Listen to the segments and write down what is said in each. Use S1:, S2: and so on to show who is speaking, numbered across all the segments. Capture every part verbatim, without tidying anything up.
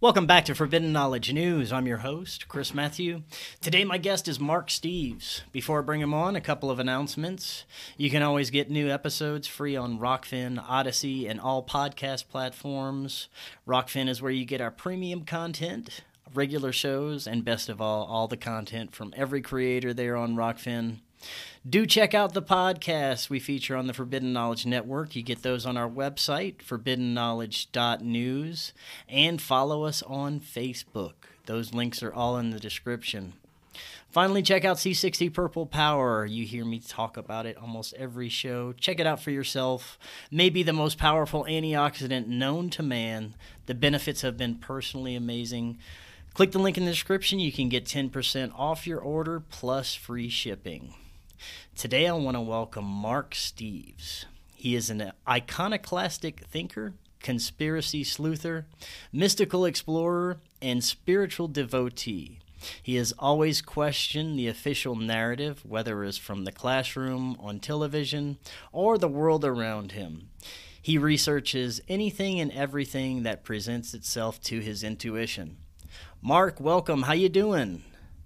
S1: Welcome back to Forbidden Knowledge News. I'm your host, Chris Matthew. Today my guest is Mark Steves. Before I bring him on, a couple of announcements. You can always get new episodes free on Rockfin, Odyssey, and all podcast platforms. Rockfin is where you get our premium content, regular shows, and best of all, all the content from every creator there on Rockfin. Do check out the podcasts we feature on the Forbidden Knowledge Network. You get those on our website, forbidden knowledge dot news, and follow us on Facebook. Those links are all in the description. Finally, check out C sixty Purple Power. You hear me talk about it almost every show. Check it out for yourself. Maybe the most powerful antioxidant known to man. The benefits have been personally amazing. Click the link in the description. You can get ten percent off your order plus free shipping. Today I want to welcome Mark Steves. He is an iconoclastic thinker, conspiracy sleuther, mystical explorer, and spiritual devotee. He has always questioned the official narrative, whether it's from the classroom, on television, or the world around him. He researches anything and everything that presents itself to his intuition. Mark, welcome. How you doing?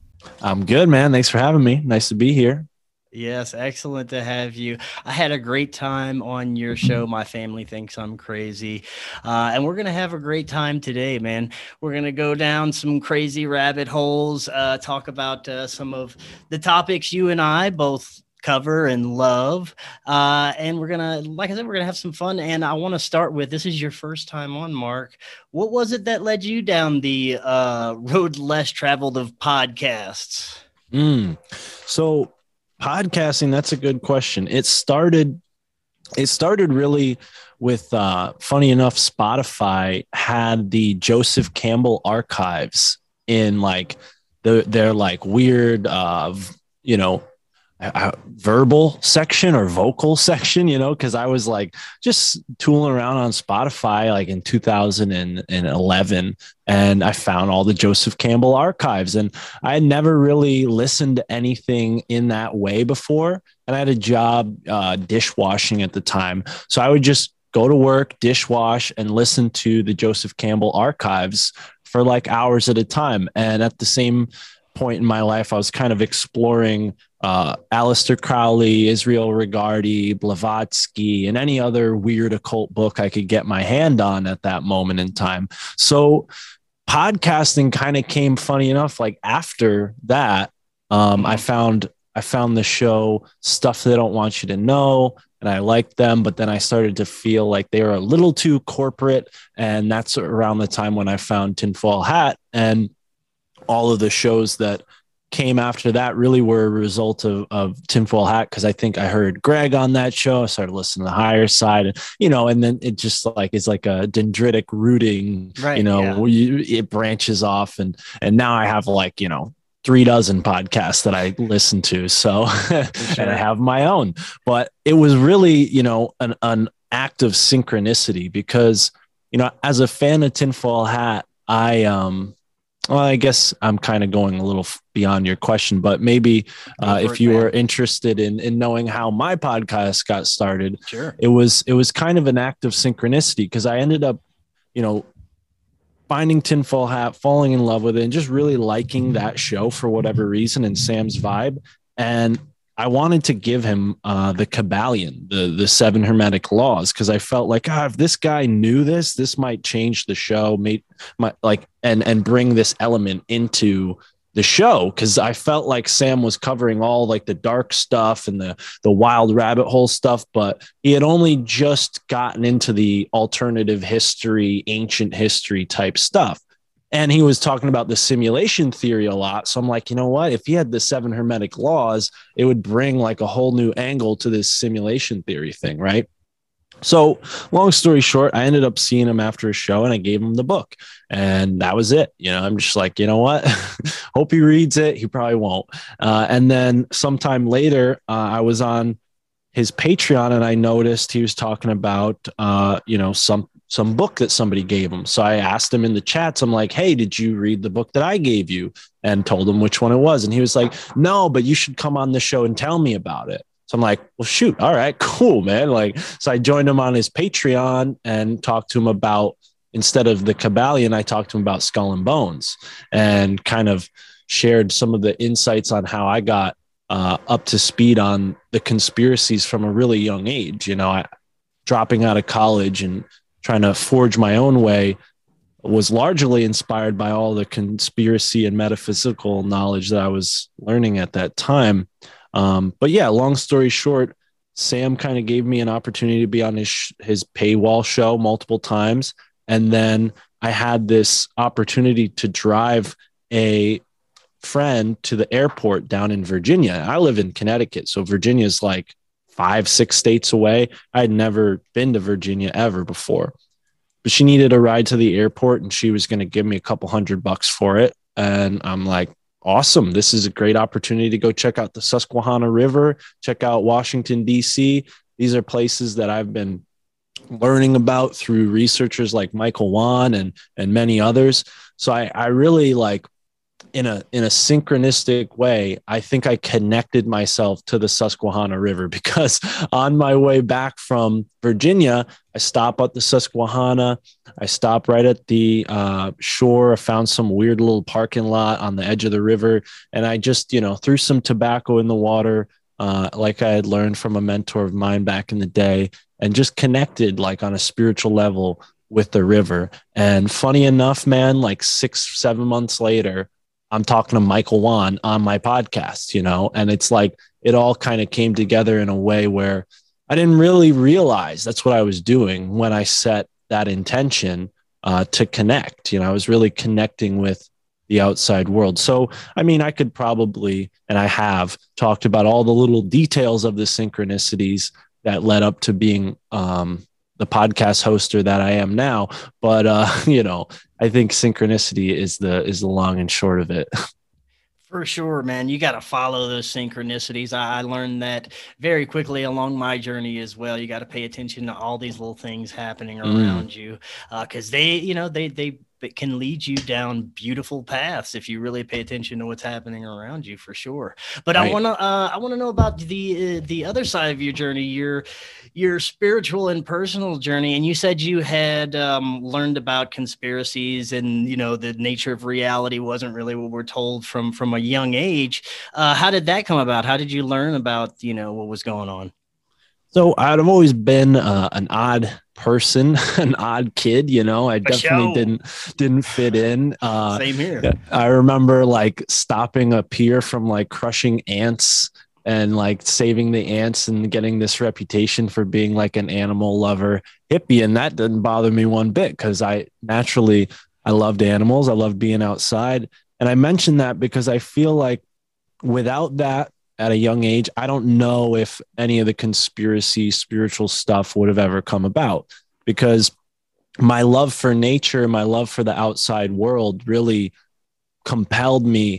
S2: I'm good, man. Thanks for having me. Nice to be here.
S1: Yes, excellent to have you. I had a great time on your show. My family thinks I'm crazy. Uh, and we're going to have a great time today, man. We're going to go down some crazy rabbit holes, uh, talk about uh, some of the topics you and I both cover and love. Uh, and we're going to, like I said, we're going to have some fun. And I want to start with, this is your first time on, Mark. What was it that led you down the uh, road less traveled of podcasts?
S2: Mm. So, podcasting, that's a good question. It started, it started really with, uh, funny enough, Spotify had the Joseph Campbell archives in like the, their like weird, uh, you know, uh, verbal section or vocal section, you know, because I was like just tooling around on Spotify like in two thousand eleven, and I found all the Joseph Campbell archives, and I had never really listened to anything in that way before. And I had a job uh, dishwashing at the time, so I would just go to work, dishwash, and listen to the Joseph Campbell archives for like hours at a time. And at the same point in my life, I was kind of exploring uh, Aleister Crowley, Israel Regardie, Blavatsky, and any other weird occult book I could get my hand on at that moment in time. So podcasting kind of came, funny enough, like after that. um, I found I found the show Stuff They Don't Want You to Know, and I liked them, but then I started to feel like they were a little too corporate, and that's around the time when I found Tinfoil Hat, and all of the shows that came after that really were a result of, of Tinfoil Hat, because I think I heard Greg on that show. I started listening to the Higher Side, and, you know, and then it just like is like a dendritic rooting, right, you know, yeah. you, it branches off, and and now I have like, you know, three dozen podcasts that I listen to. So sure. And I have my own, but it was really, you know, an, an act of synchronicity, because, you know, as a fan of Tinfoil Hat, I, um, well, I guess I'm kind of going a little beyond your question, but maybe uh, if you were interested in in knowing how my podcast got started,
S1: sure.
S2: it was it was kind of an act of synchronicity, because I ended up, you know, finding Tinfoil Hat, falling in love with it, and just really liking that show for whatever reason, and Sam's vibe. And I wanted to give him uh, the Kabbalion, the the seven Hermetic laws, because I felt like, ah, if this guy knew this, this might change the show, might, might like, and and bring this element into the show, because I felt like Sam was covering all like the dark stuff and the the wild rabbit hole stuff, but he had only just gotten into the alternative history, ancient history type stuff. And he was talking about the simulation theory a lot. So I'm like, you know what? If he had the seven Hermetic laws, it would bring like a whole new angle to this simulation theory thing, right? So long story short, I ended up seeing him after a show, and I gave him the book, and that was it. You know, I'm just like, you know what? Hope he reads it. He probably won't. Uh, and then sometime later, uh, I was on his Patreon, and I noticed he was talking about, uh, you know, some some book that somebody gave him. So I asked him in the chats, I'm like, hey, did you read the book that I gave you? And told him which one it was. And he was like, no, but you should come on the show and tell me about it. So I'm like, well, shoot. All right, cool, man. Like, so I joined him on his Patreon and talked to him about instead of the Kabbalion, I talked to him about Skull and Bones and kind of shared some of the insights on how I got uh, up to speed on the conspiracies from a really young age. You know, I, dropping out of college and trying to forge my own way was largely inspired by all the conspiracy and metaphysical knowledge that I was learning at that time. Um, but yeah, long story short, Sam kind of gave me an opportunity to be on his, his paywall show multiple times. And then I had this opportunity to drive a friend to the airport down in Virginia. I live in Connecticut, so Virginia is like five, six states away. I had never been to Virginia ever before, but she needed a ride to the airport and she was going to give me a couple hundred bucks for it. And I'm like, awesome. This is a great opportunity to go check out the Susquehanna River, check out Washington, D C. These are places that I've been learning about through researchers like Michael Wan and, and many others. So I, I really like, in a in a synchronistic way, I think I connected myself to the Susquehanna River, because on my way back from Virginia, I stop at the Susquehanna. I stop right at the uh, shore. I found some weird little parking lot on the edge of the river, and I just, you know, threw some tobacco in the water, uh, like I had learned from a mentor of mine back in the day, and just connected like on a spiritual level with the river. And funny enough, man, like six, seven months later, I'm talking to Michael Wan on my podcast, you know, and it's like, it all kind of came together in a way where I didn't really realize that's what I was doing when I set that intention uh, to connect. You know, I was really connecting with the outside world. So, I mean, I could probably, and I have talked about all the little details of the synchronicities that led up to being um, the podcast hoster that I am now. But, uh, you know, I think synchronicity is the, is the long and short of it.
S1: For sure, man. You got to follow those synchronicities. I, I learned that very quickly along my journey as well. You got to pay attention to all these little things happening around mm. you, because uh, they, you know, they, they, it can lead you down beautiful paths if you really pay attention to what's happening around you, for sure. But right. I want to, uh, I want to know about the, uh, the other side of your journey, your, your spiritual and personal journey. And you said you had um, learned about conspiracies and, you know, the nature of reality wasn't really what we're told from, from a young age. Uh, how did that come about? How did you learn about, you know, what was going on?
S2: So I've always been uh, an odd person, an odd kid, you know, I definitely didn't, didn't fit in.
S1: Uh, Same here.
S2: I remember like stopping a pier from like crushing ants and like saving the ants and getting this reputation for being like an animal lover hippie. And that didn't bother me one bit, because I naturally, I loved animals. I loved being outside. And I mentioned that because I feel like without that, at a young age, I don't know if any of the conspiracy spiritual stuff would have ever come about, because my love for nature, my love for the outside world really compelled me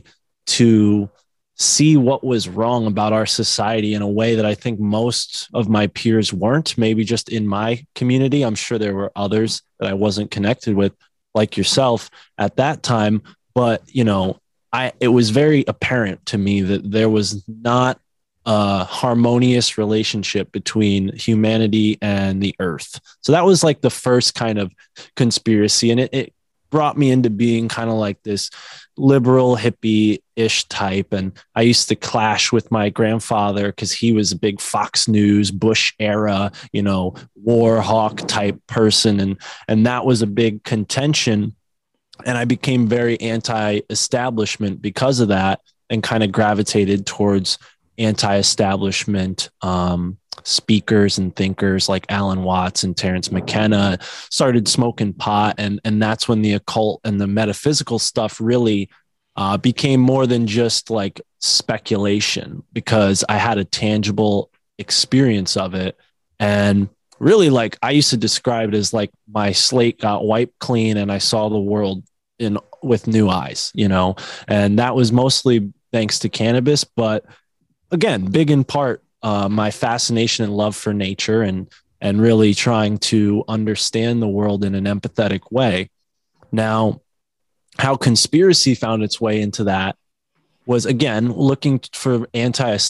S2: to see what was wrong about our society in a way that I think most of my peers weren't, maybe just in my community. I'm sure there were others that I wasn't connected with, like yourself at that time. But, you know, I, it was very apparent to me that there was not a harmonious relationship between humanity and the earth. So that was like the first kind of conspiracy. And it, it brought me into being kind of like this liberal hippie-ish type. And I used to clash with my grandfather because he was a big Fox News, Bush era, you know, war hawk type person. And, and that was a big contention. And I became very anti-establishment because of that, and kind of gravitated towards anti-establishment um, speakers and thinkers like Alan Watts and Terence McKenna. Started smoking pot. And, and that's when the occult and the metaphysical stuff really uh, became more than just like speculation, because I had a tangible experience of it. And really, like, I used to describe it as like my slate got wiped clean and I saw the world in with new eyes, you know, and that was mostly thanks to cannabis. But again, big in part, uh, my fascination and love for nature, and, and really trying to understand the world in an empathetic way. Now, how conspiracy found its way into that was, again, looking for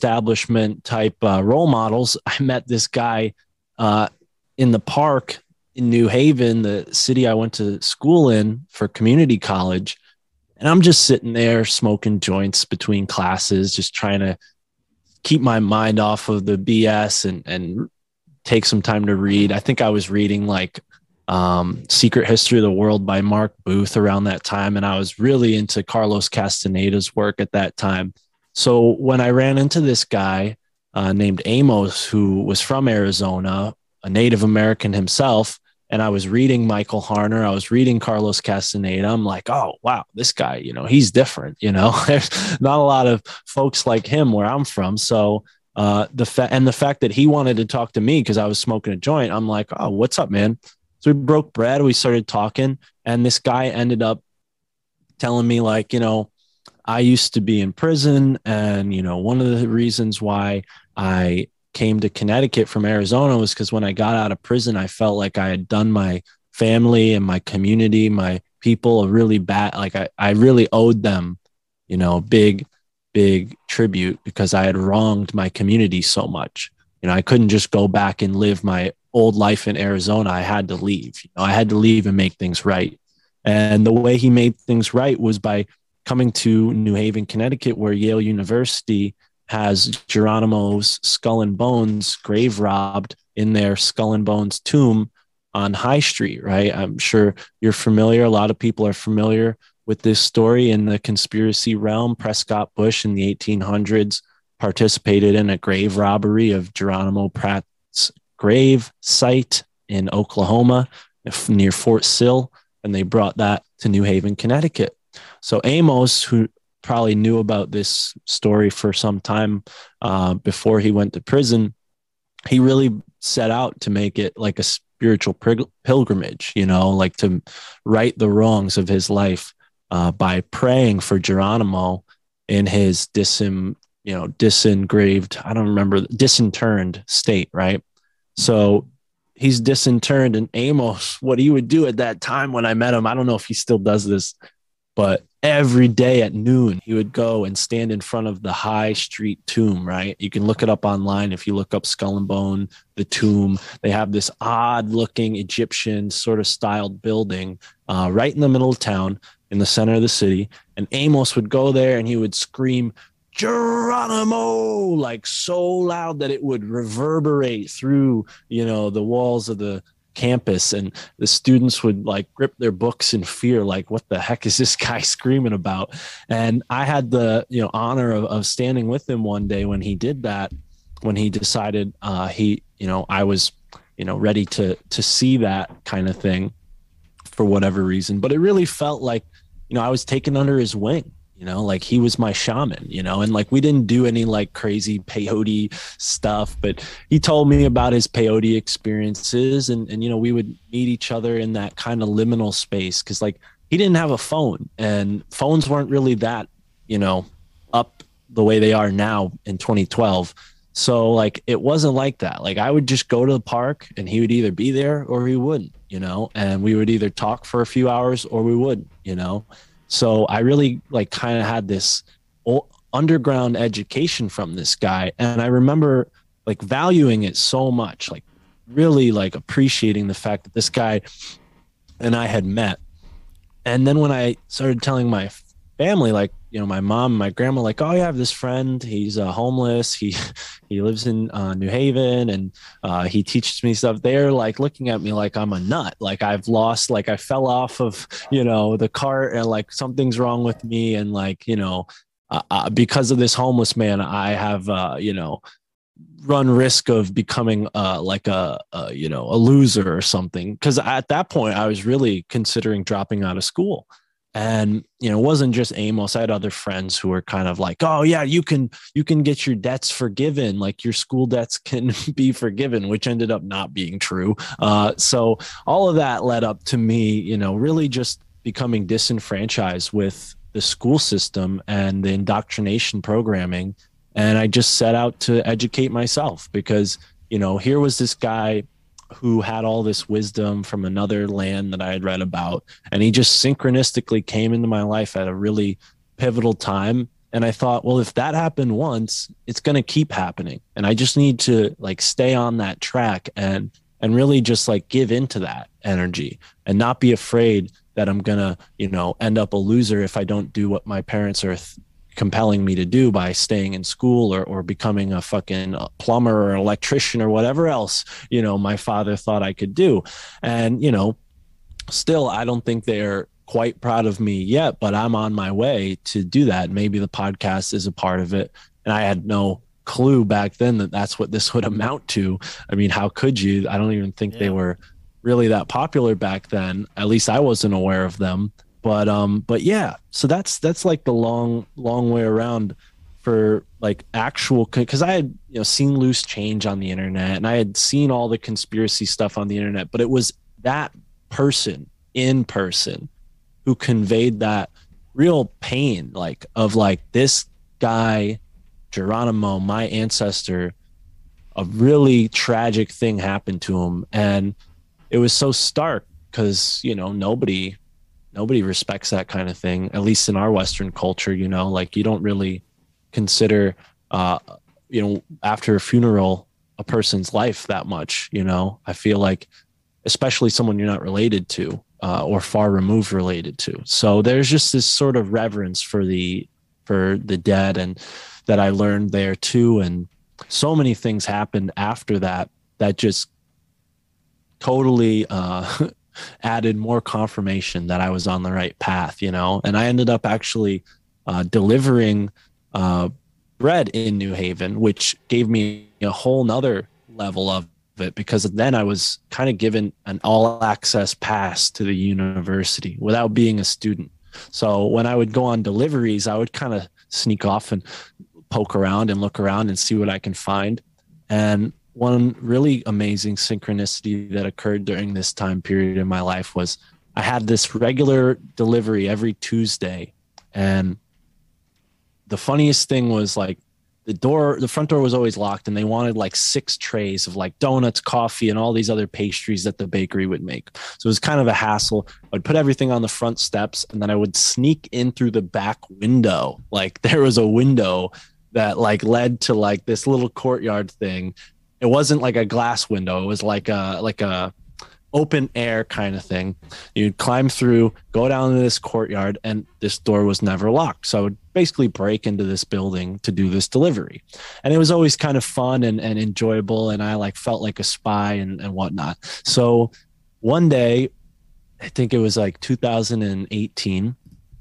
S2: anti-establishment type uh, role models. I met this guy uh, in the park in New Haven, the city I went to school in for community college. And I'm just sitting there smoking joints between classes, just trying to keep my mind off of the B S and, and take some time to read. I think I was reading like um, Secret History of the World by Mark Booth around that time. And I was really into Carlos Castaneda's work at that time. So when I ran into this guy uh, named Amos, who was from Arizona, a Native American himself, and I was reading Michael Harner, I was reading Carlos Castaneda. I'm like, oh, wow, this guy, you know, he's different. You know, there's not a lot of folks like him where I'm from. So uh, the fa- and the fact that he wanted to talk to me because I was smoking a joint, I'm like, oh, what's up, man? So we broke bread. We started talking. And this guy ended up telling me like, you know, I used to be in prison. And, you know, one of the reasons why I came to Connecticut from Arizona was because when I got out of prison, I felt like I had done my family and my community, my people a really bad, like I, I really owed them, you know, big, big tribute because I had wronged my community so much. You know, I couldn't just go back and live my old life in Arizona. I had to leave, you know, I had to leave and make things right. And the way he made things right was by coming to New Haven, Connecticut, where Yale University has Geronimo's skull and bones grave robbed in their skull and bones tomb on High Street, right? I'm sure you're familiar. A lot of people are familiar with this story in the conspiracy realm. Prescott Bush in the eighteen hundreds participated in a grave robbery of Geronimo Pratt's grave site in Oklahoma near Fort Sill, and they brought that to New Haven, Connecticut. So Amos, who probably knew about this story for some time uh, before he went to prison, he really set out to make it like a spiritual pilgrimage, you know, like to right the wrongs of his life uh, by praying for Geronimo in his disim, you know, disengraved, I don't remember, disinterred state, right? So he's disinterred, and Amos, what he would do at that time when I met him, I don't know if he still does this, but every day at noon, he would go and stand in front of the High Street tomb, right? You can look it up online. If you look up Skull and Bone, the tomb, they have this odd looking Egyptian sort of styled building uh, right in the middle of town in the center of the city. And Amos would go there and he would scream, Geronimo, like so loud that it would reverberate through, you know, the walls of the campus, and the students would like grip their books in fear, like what the heck is this guy screaming about? And I had the, you know, honor of, of standing with him one day when he did that, when he decided uh he, you know, I was, you know, ready to to see that kind of thing for whatever reason. But it really felt like, you know, I was taken under his wing. You know, like he was my shaman, you know, and like we didn't do any like crazy peyote stuff, but he told me about his peyote experiences, and, and, you know, we would meet each other in that kind of liminal space. Cause like he didn't have a phone, and phones weren't really that, you know, up the way they are now in twenty twelve. So like, it wasn't like that. Like I would just go to the park and he would either be there or he wouldn't, you know, and we would either talk for a few hours or we wouldn't, you know. So I really like kind of had this underground education from this guy. And I remember like valuing it so much, like really like appreciating the fact that this guy and I had met. And then when I started telling my family, like, you know, my mom, my grandma, like, oh, yeah, I have this friend. He's uh, homeless. He he lives in uh, New Haven, and uh, he teaches me stuff. They're like looking at me like I'm a nut. Like I've lost, like I fell off of, you know, the cart, and like something's wrong with me. And like, you know, uh, uh, because of this homeless man, I have, uh, you know, run risk of becoming uh, like a, a, you know, a loser or something. Because at that point, I was really considering dropping out of school. And, you know, it wasn't just Amos. I had other friends who were kind of like, oh, yeah, you can you can get your debts forgiven. Like your school debts can be forgiven, which ended up not being true. Uh, so all of that led up to me, you know, really just becoming disenfranchised with the school system and the indoctrination programming. And I just set out to educate myself because, you know, here was this guy who had all this wisdom from another land that I had read about. And he just synchronistically came into my life at a really pivotal time. And I thought, well, if that happened once, it's going to keep happening. And I just need to like stay on that track and and really just like give into that energy and not be afraid that I'm going to, you know, end up a loser if I don't do what my parents are th- compelling me to do by staying in school or, or becoming a fucking plumber or electrician or whatever else, you know, my father thought I could do. And, you know, still, I don't think they're quite proud of me yet, but I'm on my way to do that. Maybe the podcast is a part of it. And I had no clue back then that that's what this would amount to. I mean, how could you? I don't even think yeah. they were really that popular back then. At least I wasn't aware of them. But um, but yeah, so that's that's like the long, long way around for like actual, because I had, you know, seen loose change on the internet and I had seen all the conspiracy stuff on the internet, but it was that person in person who conveyed that real pain, like of like this guy, Geronimo, my ancestor, a really tragic thing happened to him. And it was so stark because, you know, nobody, nobody respects that kind of thing, at least in our Western culture, you know, like you don't really consider, uh, you know, after a funeral, a person's life that much, you know. I feel like, especially someone you're not related to uh, or far removed related to. So there's just this sort of reverence for the, for the dead, and that I learned there too. And so many things happened after that, that just totally uh, added more confirmation that I was on the right path, you know. And I ended up actually uh, delivering uh, bread in New Haven, which gave me a whole nother level of it, because then I was kind of given an all access pass to the university without being a student. So when I would go on deliveries, I would kind of sneak off and poke around and look around and see what I can find. And one really amazing synchronicity that occurred during this time period in my life was I had this regular delivery every Tuesday. And the funniest thing was, like, the door, the front door was always locked, and they wanted like six trays of like donuts, coffee, and all these other pastries that the bakery would make. So it was kind of a hassle. I'd put everything on the front steps, and then I would sneak in through the back window. Like there was a window that like led to like this little courtyard thing. It wasn't like a glass window. It was like a, like a open air kind of thing. You'd climb through, go down to this courtyard, and this door was never locked. So I would basically break into this building to do this delivery. And it was always kind of fun and, and enjoyable. And I like felt like a spy and, and whatnot. So one day, I think it was like two thousand eighteen,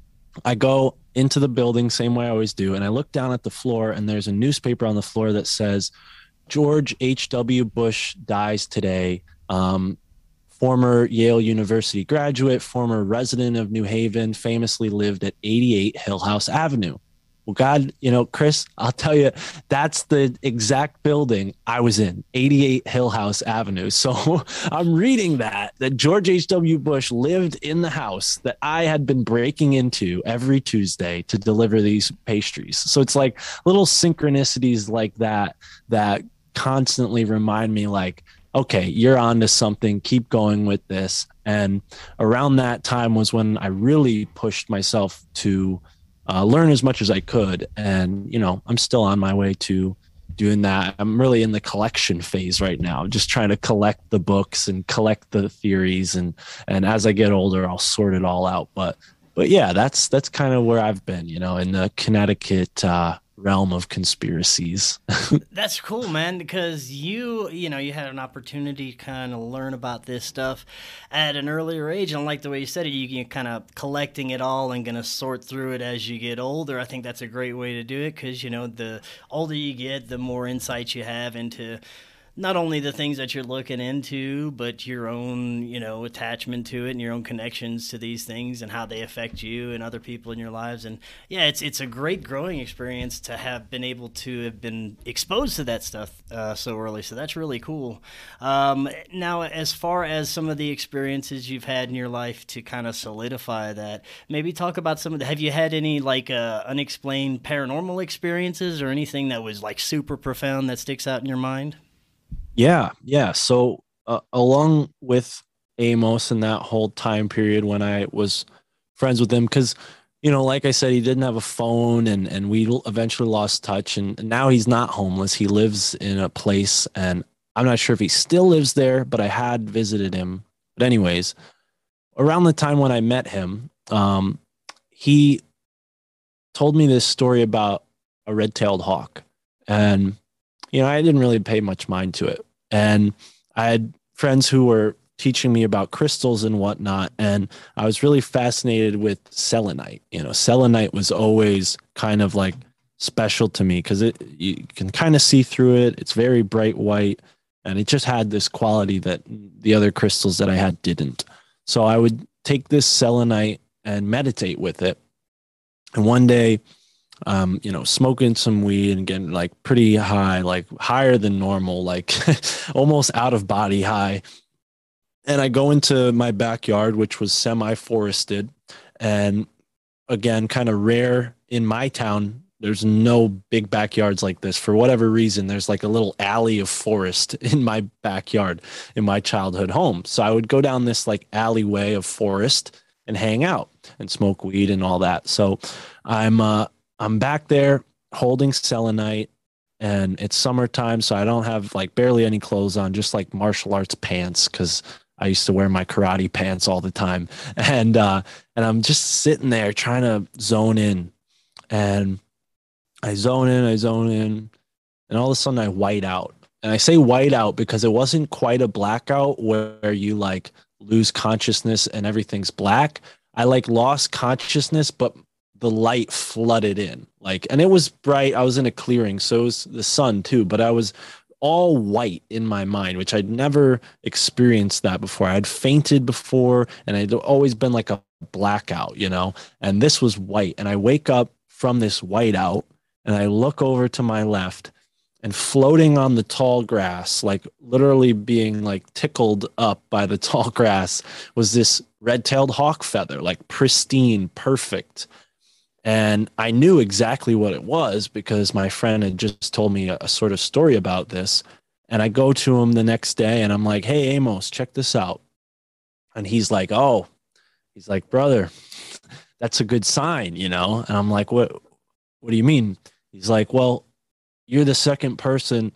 S2: I go into the building, same way I always do. And I look down at the floor, and there's a newspaper on the floor that says, George H W. Bush dies today. Um, former Yale University graduate, former resident of New Haven, famously lived at eighty-eight Hillhouse Avenue. Well, God, you know, Chris, I'll tell you, that's the exact building I was in, eighty-eight Hillhouse Avenue. So I'm reading that, that George H W. Bush lived in the house that I had been breaking into every Tuesday to deliver these pastries. So it's like little synchronicities like that, that constantly remind me, like, okay, you're on to something, keep going with this. And around that time was when I really pushed myself to uh, learn as much as I could. And, you know, I'm still on my way to doing that. I'm really in the collection phase right now, just trying to collect the books and collect the theories. And, and as I get older, I'll sort it all out. But, but yeah, that's, that's kind of where I've been, you know, in the Connecticut, uh, realm of conspiracies.
S1: That's cool, man, because you you know you had an opportunity to kind of learn about this stuff at an earlier age, and I like the way you said it, you, you kind of collecting it all and gonna sort through it as you get older. I think that's a great way to do it, because you know the older you get, the more insights you have into not only the things that you're looking into, but your own, you know, attachment to it and your own connections to these things and how they affect you and other people in your lives. And yeah, it's it's a great growing experience to have been able to have been exposed to that stuff uh, so early. So that's really cool. Um, now, as far as some of the experiences you've had in your life to kind of solidify that, maybe talk about some of the, have you had any like uh, unexplained paranormal experiences or anything that was like super profound that sticks out in your mind?
S2: Yeah, yeah. So uh, along with Amos and that whole time period when I was friends with him, because, you know, like I said, he didn't have a phone, and, and we eventually lost touch. And now he's not homeless. He lives in a place, and I'm not sure if he still lives there, but I had visited him. But anyways, around the time when I met him, um, he told me this story about a red-tailed hawk. And, you know, I didn't really pay much mind to it. And I had friends who were teaching me about crystals and whatnot. And I was really fascinated with selenite. You know, selenite was always kind of like special to me because it you can kind of see through it. It's very bright white. And it just had this quality that the other crystals that I had didn't. So I would take this selenite and meditate with it. And one day, um, you know, smoking some weed and getting like pretty high, like higher than normal, like almost out of body high. And I go into my backyard, which was semi-forested. And again, kind of rare in my town. There's no big backyards like this. For whatever reason, there's like a little alley of forest in my backyard in my childhood home. So I would go down this like alleyway of forest and hang out and smoke weed and all that. So I'm uh, I'm back there holding selenite, and it's summertime, so I don't have like barely any clothes on, just like martial arts pants, because I used to wear my karate pants all the time. And uh, and I'm just sitting there trying to zone in, and I zone in, I zone in, and all of a sudden I white out. And I say white out because it wasn't quite a blackout where you like lose consciousness and everything's black. I like lost consciousness, but the light flooded in, like, and it was bright. I was in a clearing, so it was the sun too, but I was all white in my mind, which I'd never experienced that before. I'd fainted before, and I'd always been like a blackout, you know, and this was white. And I wake up from this whiteout, and I look over to my left, and floating on the tall grass, like literally being like tickled up by the tall grass, was this red-tailed hawk feather, like pristine, perfect. And I knew exactly what it was because my friend had just told me a, a sort of story about this. And I go to him the next day and I'm like, hey, Amos, check this out. And he's like, oh, he's like, brother, that's a good sign, you know? And I'm like, what, what do you mean? He's like, well, you're the second person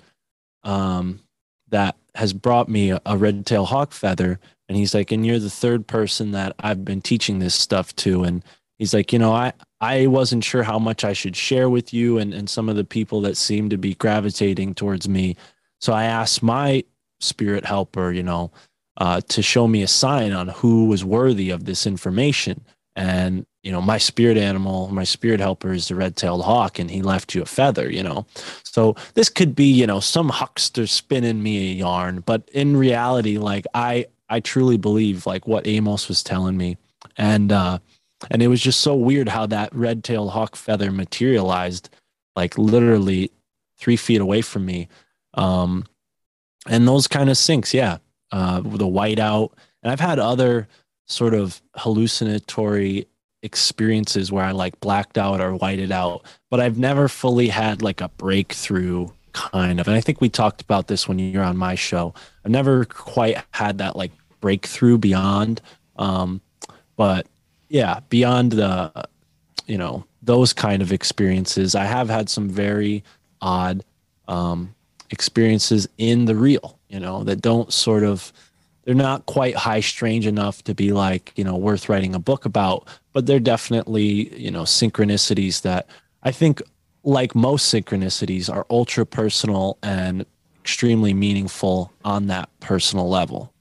S2: um, that has brought me a, a red-tailed hawk feather. And he's like, and you're the third person that I've been teaching this stuff to. And he's like, you know, I, I wasn't sure how much I should share with you and, and some of the people that seem to be gravitating towards me. So I asked my spirit helper, you know, uh, to show me a sign on who was worthy of this information. And, you know, my spirit animal, my spirit helper is the red-tailed hawk, and he left you a feather, you know. So this could be, you know, some huckster spinning me a yarn. But in reality, like, I, I truly believe, like, what Amos was telling me. And, uh, and it was just so weird how that red-tailed hawk feather materialized, like, literally three feet away from me. Um, and those kind of syncs, yeah. Uh, the whiteout. And I've had other sort of hallucinatory experiences where I like blacked out or whited out, but I've never fully had like a breakthrough kind of. And I think we talked about this when you're on my show. I've never quite had that like breakthrough beyond. Um, but yeah, beyond the, you know, those kind of experiences, I have had some very odd um, experiences in the real, you know, that don't sort of, they're not quite high strange enough to be like, you know, worth writing a book about, but they're definitely, you know, synchronicities that I think, like most synchronicities, are ultra personal and extremely meaningful on that personal level.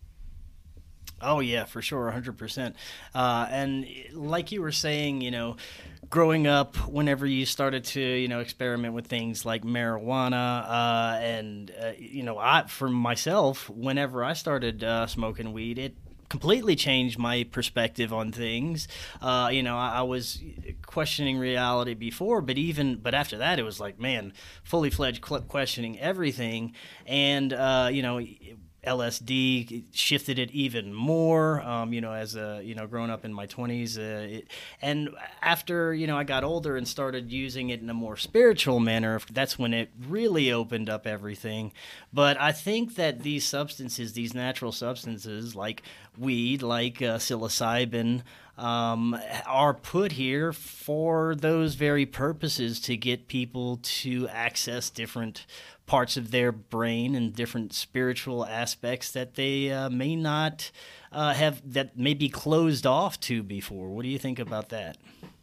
S1: Oh yeah, for sure, one hundred percent. Uh, and like you were saying, you know, growing up, whenever you started to, you know, experiment with things like marijuana, uh, and uh, you know, I, for myself, whenever I started uh, smoking weed, it completely changed my perspective on things. Uh, you know, I, I was questioning reality before, but even but after that, it was like, man, fully fledged questioning everything, and uh, you know. It, L S D shifted it even more, um, you know, as a, you know, growing up in my twenties. Uh, it, and after, you know, I got older and started using it in a more spiritual manner, that's when it really opened up everything. But I think that these substances, these natural substances like weed, like uh, psilocybin, um, are put here for those very purposes, to get people to access different parts of their brain and different spiritual aspects that they uh, may not uh, have, that may be closed off to before. What do you think about that?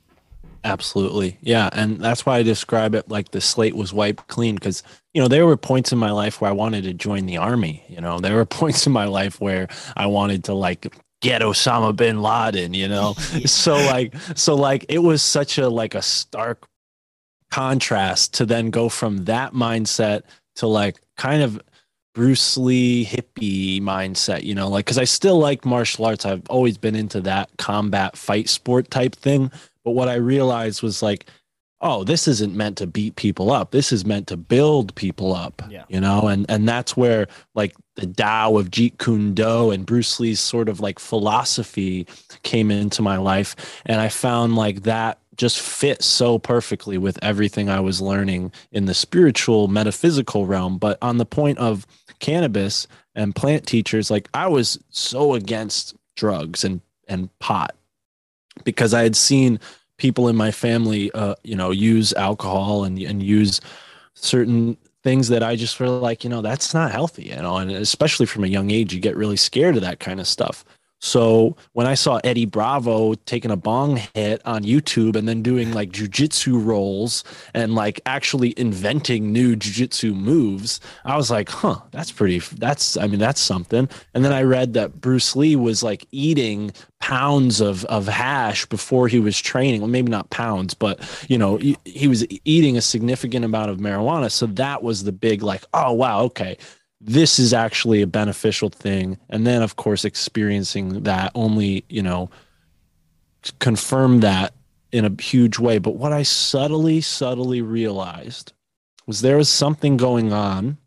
S2: Absolutely. Yeah. And that's why I describe it like the slate was wiped clean, because, you know, there were points in my life where I wanted to join the army. You know, there were points in my life where I wanted to like get Osama bin Laden, you know?
S1: Yeah.
S2: So like, so like it was such a like a stark contrast to then go from that mindset to like kind of Bruce Lee hippie mindset, you know, like, because I still like martial arts. I've always been into that combat fight sport type thing. But what I realized was like, oh, this isn't meant to beat people up. This is meant to build people up,
S1: Yeah.
S2: you know, and and that's where like the Tao of Jeet Kune Do and Bruce Lee's sort of like philosophy came into my life. And I found like that just fit so perfectly with everything I was learning in the spiritual, metaphysical realm. But on the point of cannabis and plant teachers, like I was so against drugs and, and pot, because I had seen people in my family, uh, you know, use alcohol and, and use certain things that I just feel like, you know, that's not healthy, you know, and especially from a young age, you get really scared of that kind of stuff. So when I saw Eddie Bravo taking a bong hit on YouTube and then doing like jujitsu rolls and like actually inventing new jujitsu moves, I was like, huh, that's pretty, that's, I mean, that's something. And then I read that Bruce Lee was like eating pounds of, of hash before he was training. Well, maybe not pounds, but you know, he, he was eating a significant amount of marijuana. So that was the big like, oh, wow, okay, this is actually a beneficial thing. And then of course experiencing that only, you know, confirmed that in a huge way. But what I subtly subtly realized was there was something going on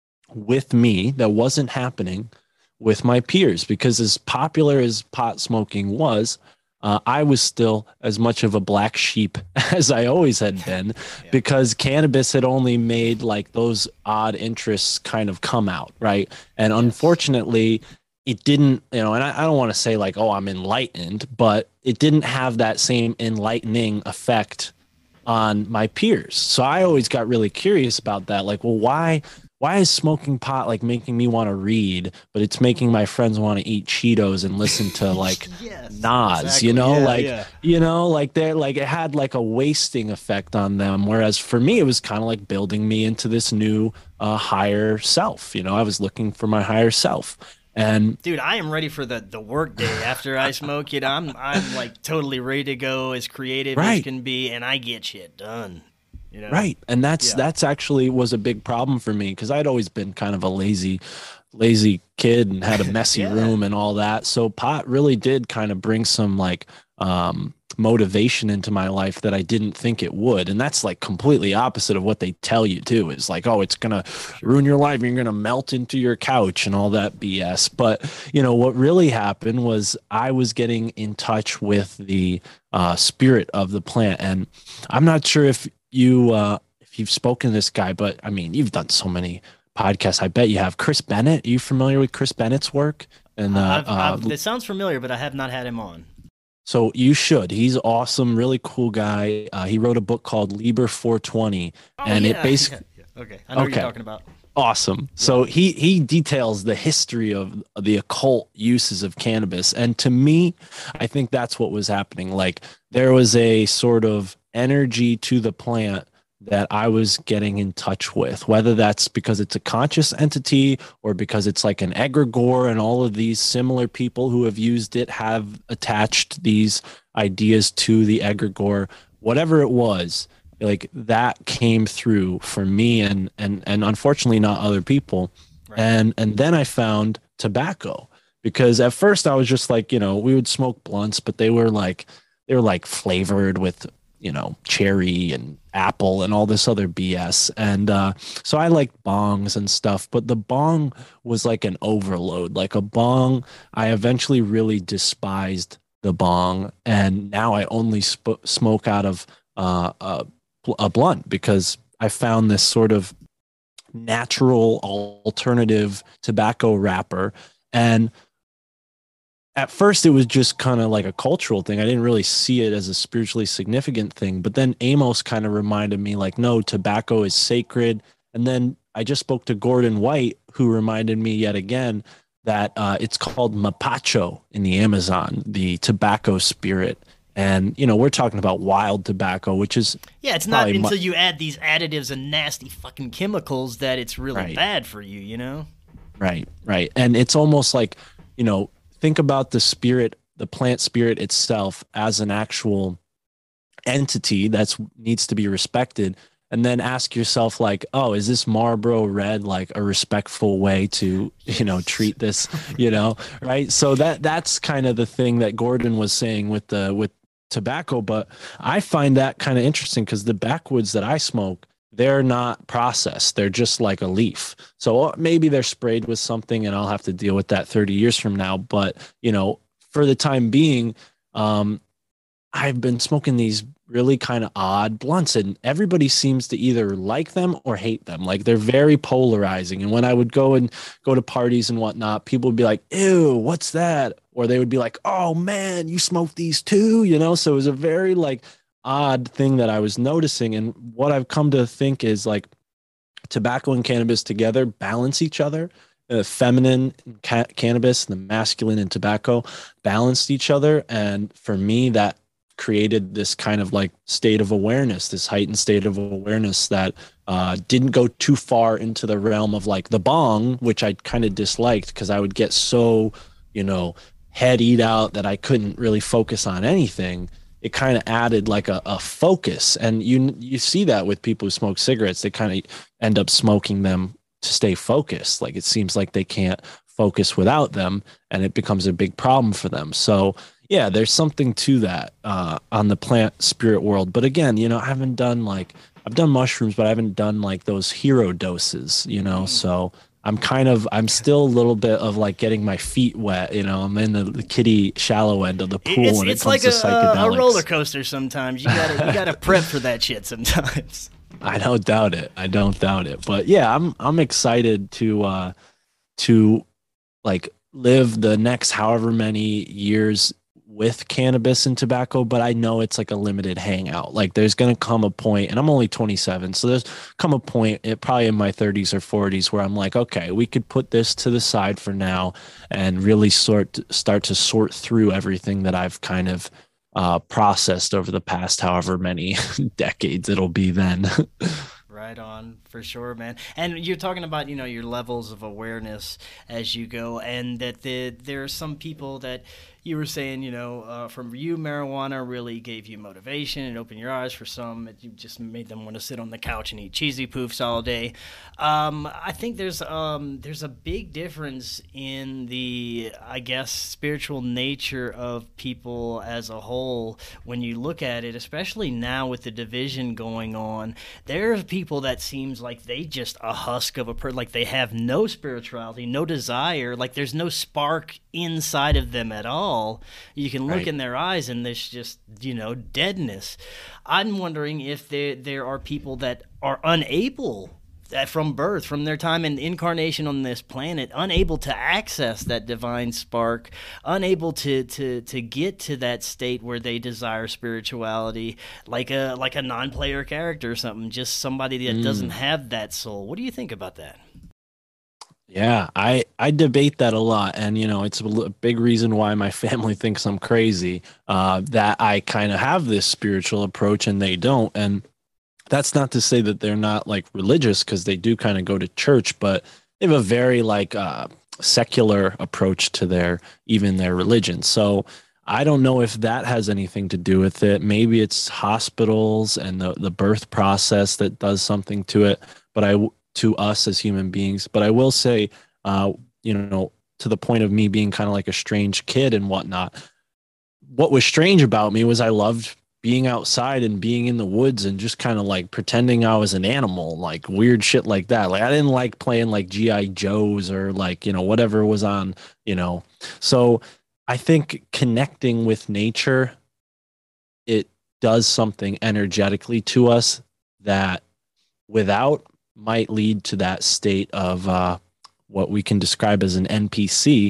S2: with me that wasn't happening with my peers, because as popular as pot smoking was, Uh, I was still as much of a black sheep as I always had been, yeah. because cannabis had only made like those odd interests kind of come out, right? And yes. Unfortunately, it didn't, you know, and I, I don't want to say like, oh, I'm enlightened, but it didn't have that same enlightening effect on my peers. So I always got really curious about that. Like, well, why why is smoking pot like making me want to read, but it's making my friends want to eat Cheetos and listen to like
S1: yes,
S2: Nas,
S1: exactly.
S2: you know,
S1: yeah,
S2: like,
S1: yeah.
S2: you know, like they're like, it had like a wasting effect on them. Whereas for me, it was kind of like building me into this new uh, higher self. You know, I was looking for my higher self. And
S1: dude, I am ready for the, the work day after I smoke it. I'm, I'm like totally ready to go, as creative
S2: right.
S1: as can be. And I get shit done. You know?
S2: Right. And that's, yeah. that's actually was a big problem for me, because I'd always been kind of a lazy, lazy kid and had a messy yeah. room and all that. So pot really did kind of bring some like um, motivation into my life that I didn't think it would. And that's like completely opposite of what they tell you too. It's like, oh, it's going to ruin your life. You're going to melt into your couch and all that B S. But, you know, what really happened was I was getting in touch with the uh, spirit of the plant. And I'm not sure if you, uh, if you've spoken to this guy, but I mean, you've done so many podcasts. I bet you have. Chris Bennett. Are you familiar with Chris Bennett's work? And uh,
S1: I've, I've, uh, it sounds familiar, but I have not had him on.
S2: So you should. He's awesome, really cool guy. Uh, he wrote a book called Liber four twenty,
S1: oh,
S2: and
S1: yeah,
S2: it basically
S1: yeah, yeah. okay. I know
S2: okay.
S1: what you're talking about.
S2: Awesome. Yeah. So he he details the history of the occult uses of cannabis, and to me, I think that's what was happening. Like there was a sort of energy to the plant that I was getting in touch with, whether that's because it's a conscious entity or because it's like an egregore, and all of these similar people who have used it have attached these ideas to the egregore. Whatever it was, like that came through for me, and and and unfortunately not other people. Right. And and then I found tobacco, because at first I was just like, you know, we would smoke blunts, but they were like they were like flavored with, you know, cherry and apple and all this other B S. And uh, so I liked bongs and stuff, but the bong was like an overload. Like a bong, I eventually really despised the bong. And now I only sp- smoke out of uh, a, a blunt, because I found this sort of natural alternative tobacco wrapper. And at first it was just kind of like a cultural thing. I didn't really see it as a spiritually significant thing. But then Amos kind of reminded me, like, no, tobacco is sacred. And then I just spoke to Gordon White, who reminded me yet again that uh, it's called mapacho in the Amazon, the tobacco spirit. And, you know, we're talking about wild tobacco, which is.
S1: Yeah, it's not until mu- you add these additives and nasty fucking chemicals that it's really right. bad for you, you know?
S2: Right, right. And it's almost like, you know, think about the spirit, the plant spirit itself as an actual entity that needs to be respected. And then ask yourself, like, oh, is this Marlboro Red like a respectful way to, you know, treat this, you know, right? So that that's kind of the thing that Gordon was saying with the with tobacco. But I find that kind of interesting because the backwoods that I smoke, they're not processed. They're just like a leaf. So maybe they're sprayed with something and I'll have to deal with that thirty years from now. But, you know, for the time being, um, I've been smoking these really kind of odd blunts and everybody seems to either like them or hate them. Like they're very polarizing. And when I would go and go to parties and whatnot, people would be like, ew, what's that? Or they would be like, oh man, you smoke these too, you know? So it was a very like odd thing that I was noticing. And what I've come to think is like tobacco and cannabis together balance each other. The feminine ca- cannabis, the masculine and tobacco balanced each other. And for me, that created this kind of like state of awareness, this heightened state of awareness that uh, didn't go too far into the realm of like the bong, which I kind of disliked because I would get so, you know, head eat out that I couldn't really focus on anything. It kind of added like a, a focus. And you you see that with people who smoke cigarettes, they kind of end up smoking them to stay focused. Like it seems like they can't focus without them and it becomes a big problem for them. So yeah, there's something to that uh, on the plant spirit world. But again, you know, I haven't done like, I've done mushrooms, but I haven't done like those hero doses, you know, mm. so I'm kind of, I'm still a little bit of like getting my feet wet, you know, I'm in the, the kiddie shallow end of the pool
S1: it's,
S2: when
S1: it's
S2: it comes
S1: like
S2: to
S1: a,
S2: psychedelics.
S1: a roller coaster sometimes. You gotta, you gotta prep for that shit sometimes.
S2: I don't doubt it. I don't doubt it. But yeah, I'm, I'm excited to, uh, to like live the next however many years with cannabis and tobacco, but I know it's like a limited hangout. Like there's going to come a point, and I'm only twenty-seven, so there's come a point, it, probably in my thirties or forties, where I'm like, okay, we could put this to the side for now and really sort start to sort through everything that I've kind of uh, processed over the past however many decades it'll be then.
S1: Right on, for sure, man. And you're talking about, you know, your levels of awareness as you go, and that the, there are some people that you were saying, you know, uh, from you, marijuana really gave you motivation and opened your eyes. For some, it, you just made them want to sit on the couch and eat cheesy poofs all day. Um, I think there's um, there's a big difference in the, I guess, spiritual nature of people as a whole when you look at it, especially now with the division going on. There's people that seems like they just a husk of a person, like they have no spirituality, no desire, like there's no spark inside of them at all. You can look right. in their eyes and there's just, you know, deadness. I'm wondering if there there are people that are unable that from birth, from their time in incarnation on this planet, unable to access that divine spark, unable to to to get to that state where they desire spirituality, like a like a non-player character or something, just somebody that mm. doesn't have that soul. What do you think about that?
S2: Yeah, I, I debate that a lot. And, you know, it's a big reason why my family thinks I'm crazy, uh, that I kind of have this spiritual approach and they don't. And that's not to say that they're not like religious, because they do kind of go to church, but they have a very like uh, secular approach to their, even their religion. So I don't know if that has anything to do with it. Maybe it's hospitals and the, the birth process that does something to it. But I, to us as human beings. But I will say, uh, you know, to the point of me being kind of like a strange kid and whatnot, what was strange about me was I loved being outside and being in the woods and just kind of like pretending I was an animal, like weird shit like that. Like I didn't like playing like G I Joes or like, you know, whatever was on, you know. So I think connecting with nature, it does something energetically to us that without might lead to that state of uh, what we can describe as an N P C.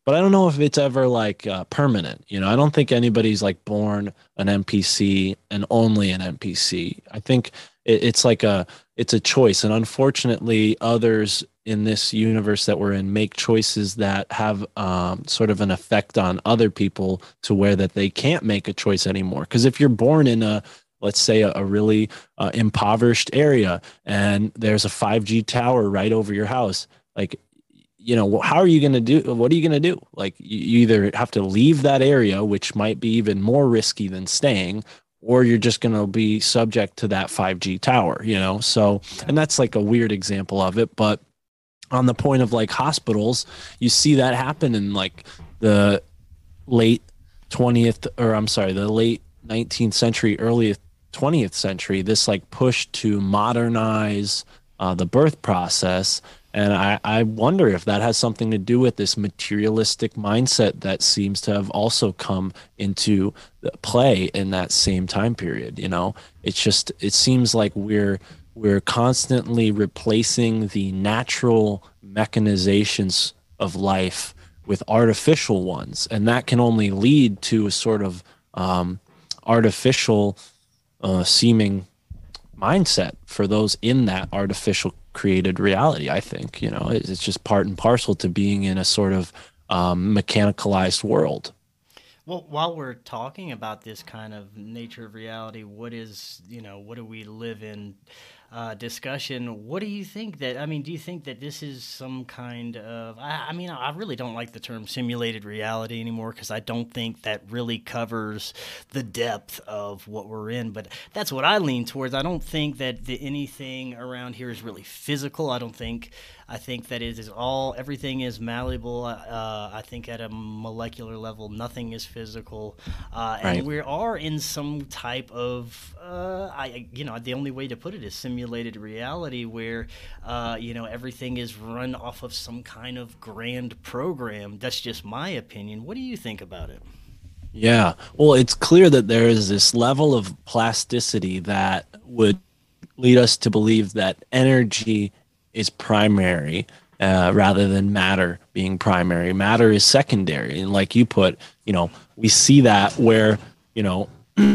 S2: but I don't know if it's ever like uh, permanent. You know, I don't think anybody's like born an N P C and only an N P C. I think it, it's like a it's a choice, and unfortunately, others in this universe that we're in make choices that have um, sort of an effect on other people to where that they can't make a choice anymore. Because if you're born in a let's say a, a really uh, impoverished area and there's a five G tower right over your house, like you know, how are you going to do? What are you going to do? Like, you either have to leave that area, which might be even more risky than staying, or you're just going to be subject to that five G tower, you know? So, and that's like a weird example of it. But on the point of like hospitals, you see that happen in like the late twentieth, or I'm sorry, the late nineteenth century, early twentieth century, this like push to modernize uh, the birth process. And I, I wonder if that has something to do with this materialistic mindset that seems to have also come into play in that same time period. You know, it's just, it seems like we're, we're constantly replacing the natural mechanizations of life with artificial ones. And that can only lead to a sort of um, artificial uh, seeming mindset for those in that artificial created reality. I think, you know, it's just part and parcel to being in a sort of um, mechanicalized world.
S1: Well, while we're talking about this kind of nature of reality, what is, you know, what do we live in uh, discussion, what do you think that, I mean, do you think that this is some kind of, I, I mean, I really don't like the term simulated reality anymore because I don't think that really covers the depth of what we're in, but that's what I lean towards. I don't think that the, anything around here is really physical. I don't think, I think that it is all, everything is malleable. Uh, I think at a molecular level, nothing is physical. Uh, and
S2: Right.
S1: we are in some type of, uh, I, you know, the only way to put it is simulated reality where, uh, you know, everything is run off of some kind of grand program. That's just my opinion. What do you think about it?
S2: Yeah. Well, it's clear that there is this level of plasticity that would lead us to believe that energy is primary uh, rather than matter being primary. Matter is secondary. And like you put, you know, we see that where, you know,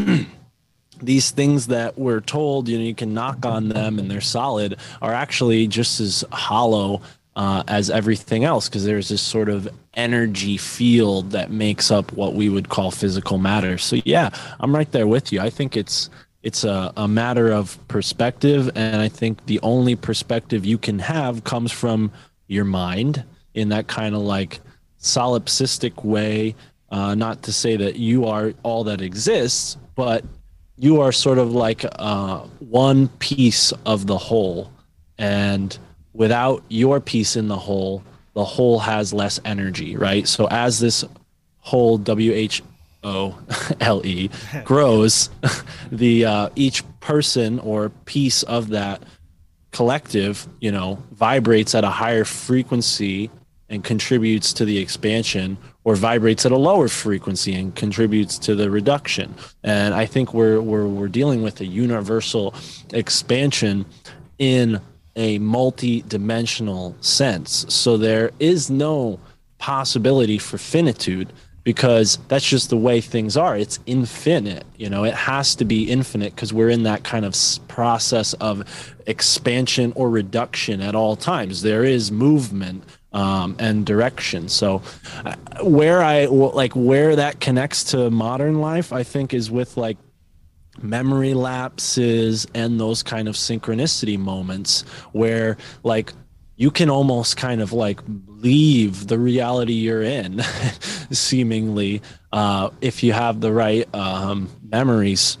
S2: these things that we're told, you know, you can knock on them and they're solid are actually just as hollow uh, as everything else, because there's this sort of energy field that makes up what we would call physical matter. So yeah, I'm right there with you. I think it's it's a, a matter of perspective, and I think the only perspective you can have comes from your mind in that kind of like solipsistic way. Uh, not to say that you are all that exists, but you are sort of like uh, one piece of the whole, and without your piece in the whole, the whole has less energy, right? So as this whole W H O L E grows, the uh, each person or piece of that collective, you know, vibrates at a higher frequency and contributes to the expansion, or vibrates at a lower frequency and contributes to the reduction. And I think we're we're we're dealing with a universal expansion in a multi-dimensional sense. So there is no possibility for finitude, because that's just the way things are. It's infinite, you know, it has to be infinite because we're in that kind of process of expansion or reduction at all times. There is movement um, and direction. So uh, where I like where that connects to modern life, I think, is with like memory lapses and those kind of synchronicity moments where like you can almost kind of like leave the reality you're in seemingly uh, if you have the right um, memories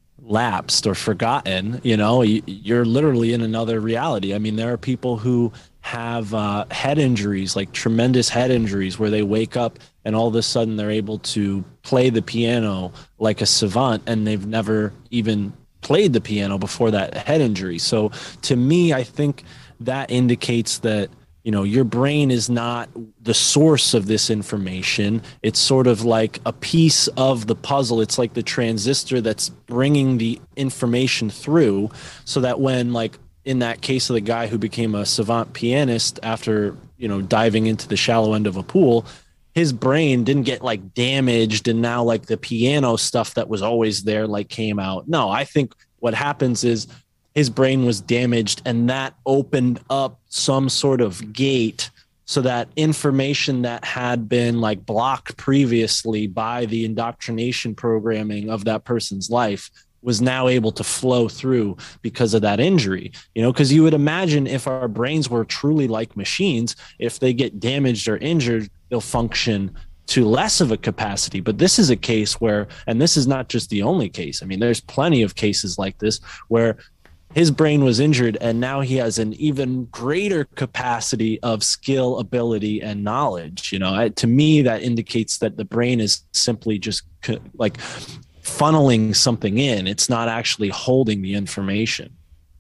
S2: lapsed or forgotten. You know, you, you're literally in another reality. I mean, there are people who have uh, head injuries, like tremendous head injuries, where they wake up and all of a sudden they're able to play the piano like a savant, and they've never even played the piano before that head injury. So to me, I think that indicates that, you know, your brain is not the source of this information. It's sort of like a piece of the puzzle. It's like the transistor that's bringing the information through, so that when, like in that case of the guy who became a savant pianist after, you know, diving into the shallow end of a pool, his brain didn't get like damaged and now like the piano stuff that was always there like came out. No, I think what happens is his brain was damaged and that opened up some sort of gate so that information that had been like blocked previously by the indoctrination programming of that person's life was now able to flow through because of that injury. You know, because you would imagine if our brains were truly like machines, if they get damaged or injured, they'll function to less of a capacity. But this is a case where, and this is not just the only case, I mean, there's plenty of cases like this where his brain was injured and now he has an even greater capacity of skill, ability, and knowledge. You know, I, to me, that indicates that the brain is simply just co- like funneling something in. It's not actually holding the information.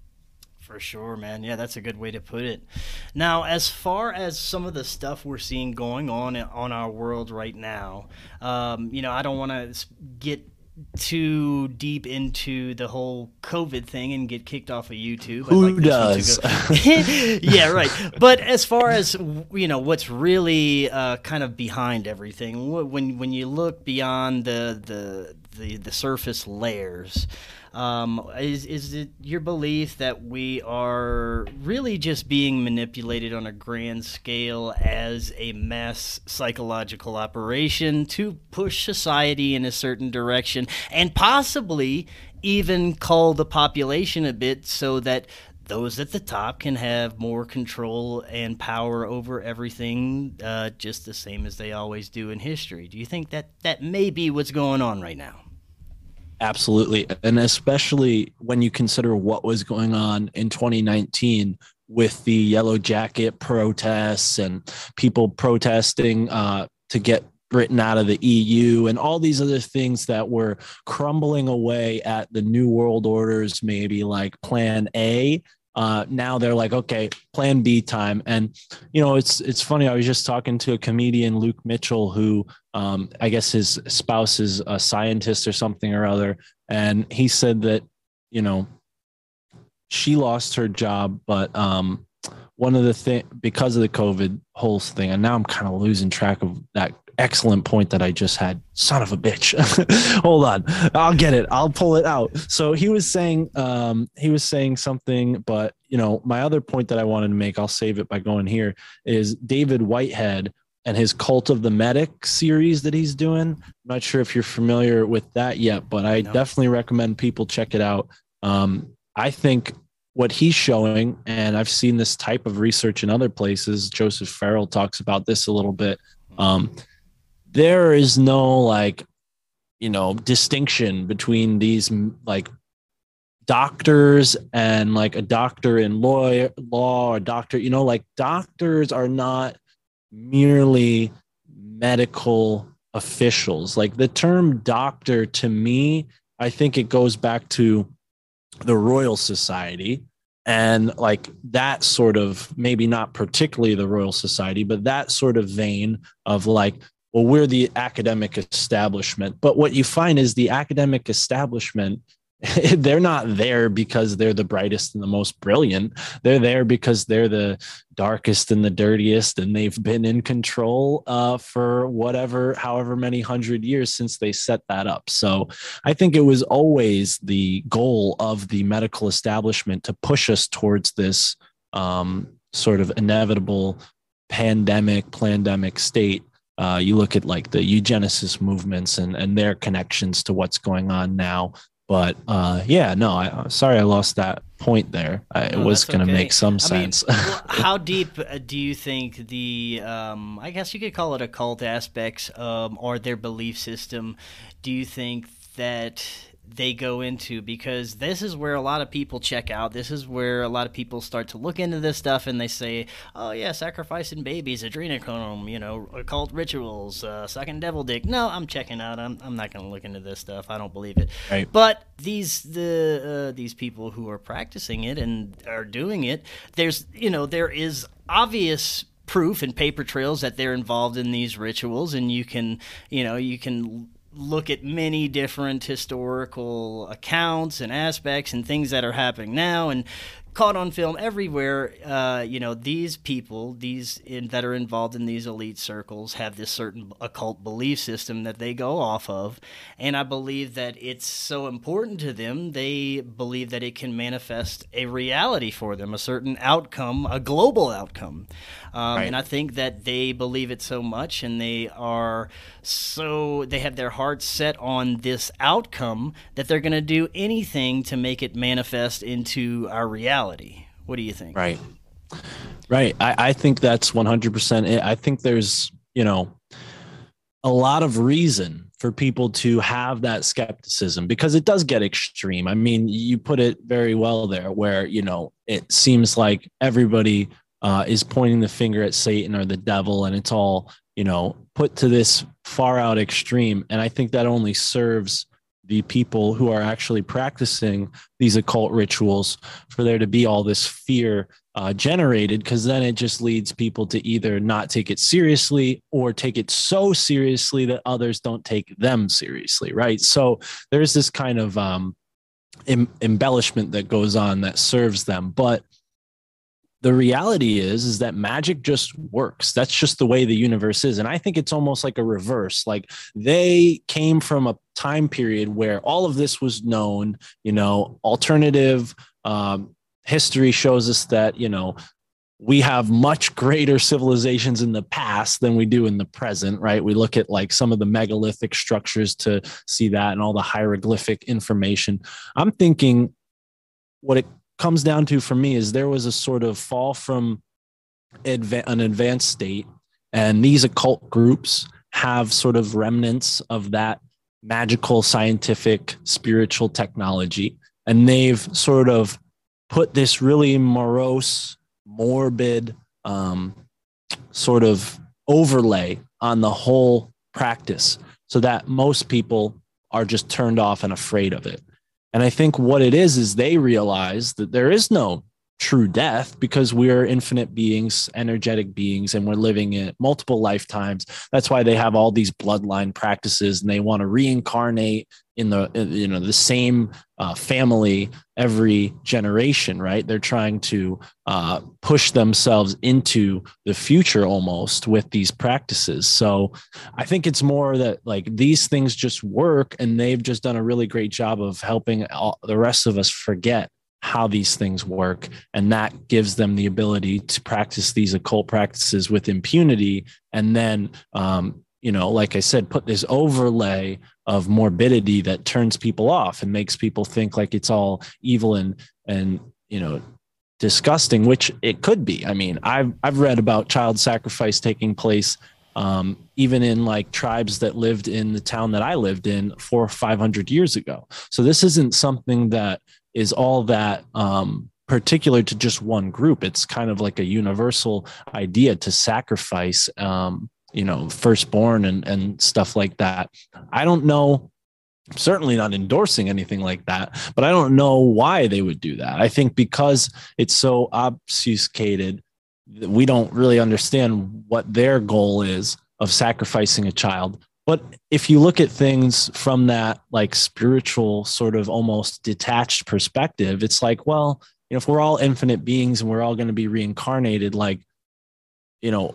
S1: For sure, man. Yeah, that's a good way to put it. Now, as far as some of the stuff we're seeing going on on our world right now, um, you know, I don't want to get too deep into the whole COVID thing and get kicked off of YouTube.
S2: Who
S1: I'd like
S2: does?
S1: Yeah, right. But as far as, you know, what's really uh, kind of behind everything, when when you look beyond the the the, the surface layers, um, is is it your belief that we are really just being manipulated on a grand scale as a mass psychological operation to push society in a certain direction and possibly even cull the population a bit so that those at the top can have more control and power over everything, uh, just the same as they always do in history? Do you think that that may be what's going on right now?
S2: Absolutely. And especially when you consider what was going on in twenty nineteen with the Yellow Jacket protests and people protesting uh, to get Britain out of the E U and all these other things that were crumbling away at the New World Orders, maybe like Plan A. Uh, now they're like, okay, Plan B time. And, you know, it's it's funny. I was just talking to a comedian, Luke Mitchell, who um, I guess his spouse is a scientist or something or other. And he said that, you know, she lost her job, but um, one of the things, because of the COVID whole thing, and now I'm kind of losing track of that excellent point that I just had. Son of a bitch. Hold on. I'll get it. I'll pull it out. So he was saying, um, he was saying something, but you know, my other point that I wanted to make, I'll save it by going here, is David Whitehead and his Cult of the Medic series that he's doing. I'm not sure if you're familiar with that yet, but I no. definitely recommend people check it out. Um, I think what he's showing, and I've seen this type of research in other places, Joseph Farrell talks about this a little bit. Um, there is no like, you know, distinction between these like doctors and like a doctor in law, law or doctor, you know, like doctors are not merely medical officials. Like the term doctor to me, I think it goes back to the Royal Society and like that sort of, maybe not particularly the Royal Society, but that sort of vein of like, well, we're the academic establishment. But what you find is the academic establishment, they're not there because they're the brightest and the most brilliant. They're there because they're the darkest and the dirtiest, and they've been in control uh, for whatever, however many hundred years since they set that up. So I think it was always the goal of the medical establishment to push us towards this um, sort of inevitable pandemic, plandemic state. Uh, you look at like the eugenicist movements and, and their connections to what's going on now. But uh, yeah, no, I, sorry I lost that point there. I, no, it was going to okay. make some sense.
S1: I mean, well, how deep do you think the, um, I guess you could call it occult aspects um, or their belief system, do you think that they go into? Because this is where a lot of people check out. This is where a lot of people start to look into this stuff and they say, oh yeah, sacrificing babies, adrenochrome, you know, occult rituals, uh, sucking devil dick. No, I'm checking out. I'm I'm not going to look into this stuff. I don't believe it.
S2: Right.
S1: But these the uh, these people who are practicing it and are doing it, there's you know there is obvious proof and paper trails that they're involved in these rituals, and you can you know you can. look at many different historical accounts and aspects and things that are happening now and caught on film everywhere. Uh, you know, these people, these in, that are involved in these elite circles, have this certain occult belief system that they go off of, and I believe that it's so important to them. They believe that it can manifest a reality for them, a certain outcome, a global outcome, um,
S2: Right.
S1: and I think that they believe it so much, and they are so they have their hearts set on this outcome that they're going to do anything to make it manifest into our reality. What do you think?
S2: Right. Right. I, I think that's one hundred percent it. I think there's, you know, a lot of reason for people to have that skepticism because it does get extreme. I mean, you put it very well there where, you know, it seems like everybody uh, is pointing the finger at Satan or the devil, and it's all, you know, put to this far out extreme. And I think that only serves the people who are actually practicing these occult rituals for there to be all this fear uh, generated, because then it just leads people to either not take it seriously or take it so seriously that others don't take them seriously, right? So there's this kind of um, em- embellishment that goes on that serves them. But the reality is, is that magic just works. That's just the way the universe is. And I think it's almost like a reverse. Like they came from a time period where all of this was known, you know, alternative um, history shows us that, you know, we have much greater civilizations in the past than we do in the present, right? We look at like some of the megalithic structures to see that and all the hieroglyphic information. I'm thinking what it comes down to for me is there was a sort of fall from adva- an advanced state, and these occult groups have sort of remnants of that magical, scientific, spiritual technology, and they've sort of put this really morose, morbid um, sort of overlay on the whole practice so that most people are just turned off and afraid of it. And I think what it is, is they realize that there is no true death because we're infinite beings, energetic beings, and we're living in multiple lifetimes. That's why they have all these bloodline practices, and they want to reincarnate in the, you know, the same uh, family every generation, right? They're trying to uh, push themselves into the future almost with these practices. So I think it's more that like these things just work, and they've just done a really great job of helping all, the rest of us forget how these things work. And that gives them the ability to practice these occult practices with impunity. And then, um, you know, like I said, put this overlay of morbidity that turns people off and makes people think like it's all evil and, and, you know, disgusting, which it could be. I mean, I've, I've read about child sacrifice taking place um, even in like tribes that lived in the town that I lived in four or five hundred years ago. So this isn't something that is all that um, particular to just one group. It's kind of like a universal idea to sacrifice, um, you know, firstborn and, and stuff like that. I don't know, certainly not endorsing anything like that, but I don't know why they would do that. I think because it's so obfuscated, we don't really understand what their goal is of sacrificing a child. But if you look at things from that like spiritual sort of almost detached perspective, it's like, well, you know, if we're all infinite beings and we're all going to be reincarnated, like, you know,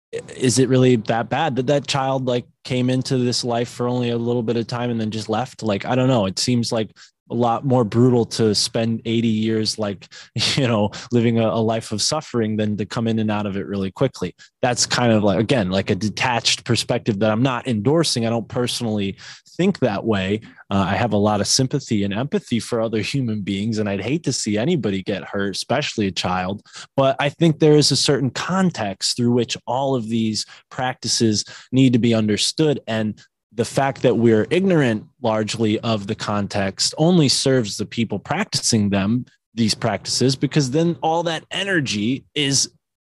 S2: is it really that bad that that child like came into this life for only a little bit of time and then just left? Like, I don't know. It seems like a lot more brutal to spend eighty years, like, you know, living a, a life of suffering than to come in and out of it really quickly. That's kind of like, again, like a detached perspective that I'm not endorsing. I don't personally think that way. Uh, I have a lot of sympathy and empathy for other human beings, and I'd hate to see anybody get hurt, especially a child. But I think there is a certain context through which all of these practices need to be understood. And the fact that we're ignorant largely of the context only serves the people practicing them, these practices, because then all that energy is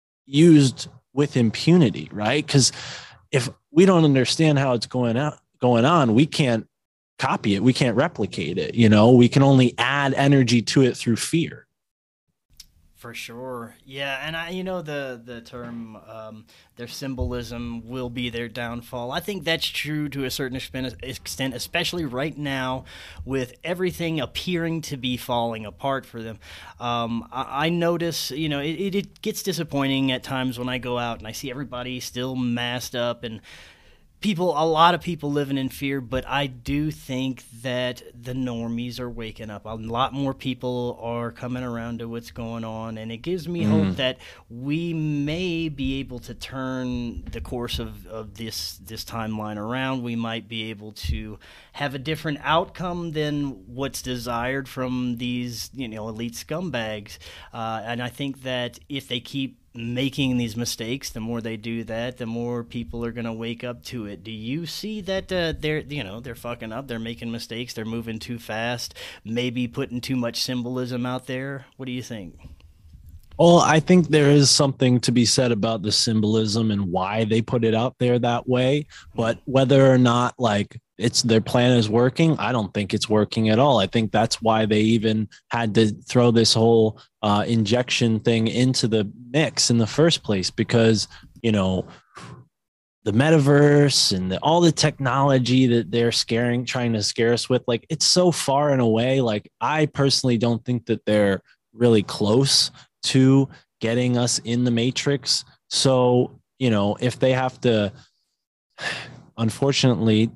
S2: used with impunity, right? Because if we don't understand how it's going out, going on, we can't copy it. We can't replicate it. You know, we can only add energy to it through fear.
S1: For sure. Yeah, and I you know the the term um, their symbolism will be their downfall. I think that's true to a certain extent, especially right now with everything appearing to be falling apart for them. Um, I, I notice, you know, it, it, it gets disappointing at times when I go out and I see everybody still masked up and people, a lot of people living in fear, but I do think that the normies are waking up. A lot more people are coming around to what's going on, and it gives me mm. hope that we may be able to turn the course of, of this this timeline around. We might be able to have a different outcome than what's desired from these, you know, elite scumbags. Uh, and I think that if they keep making these mistakes, the more they do that, the more people are going to wake up to it. Do you see that uh, they're, you know, they're fucking up, they're making mistakes, they're moving too fast, maybe putting too much symbolism out there? What do you think?
S2: Well, I think there is something to be said about the symbolism and why they put it out there that way, but whether or not like it's their plan is working, I don't think it's working at all. I think that's why they even had to throw this whole uh, injection thing into the mix in the first place, because, you know, the metaverse and the, all the technology that they're scaring, trying to scare us with, like it's so far and away. Like I personally don't think that they're really close to getting us in the matrix. So, you know, if they have to, unfortunately,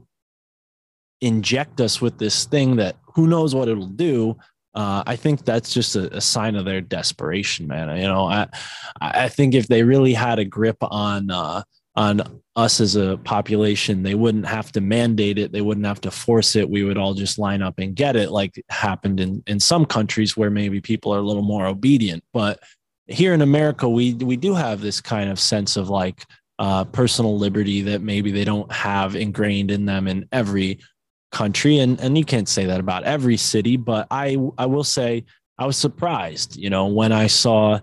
S2: inject us with this thing that who knows what it'll do, uh, I think that's just a, a sign of their desperation, man. You know, I I think if they really had a grip on uh, on us as a population, they wouldn't have to mandate it. They wouldn't have to force it. We would all just line up and get it, like happened in, in some countries where maybe people are a little more obedient. But here in America, we we do have this kind of sense of like uh, personal liberty that maybe they don't have ingrained in them in every country. And, and you can't say that about every city, but I, I will say I was surprised, you know, when I saw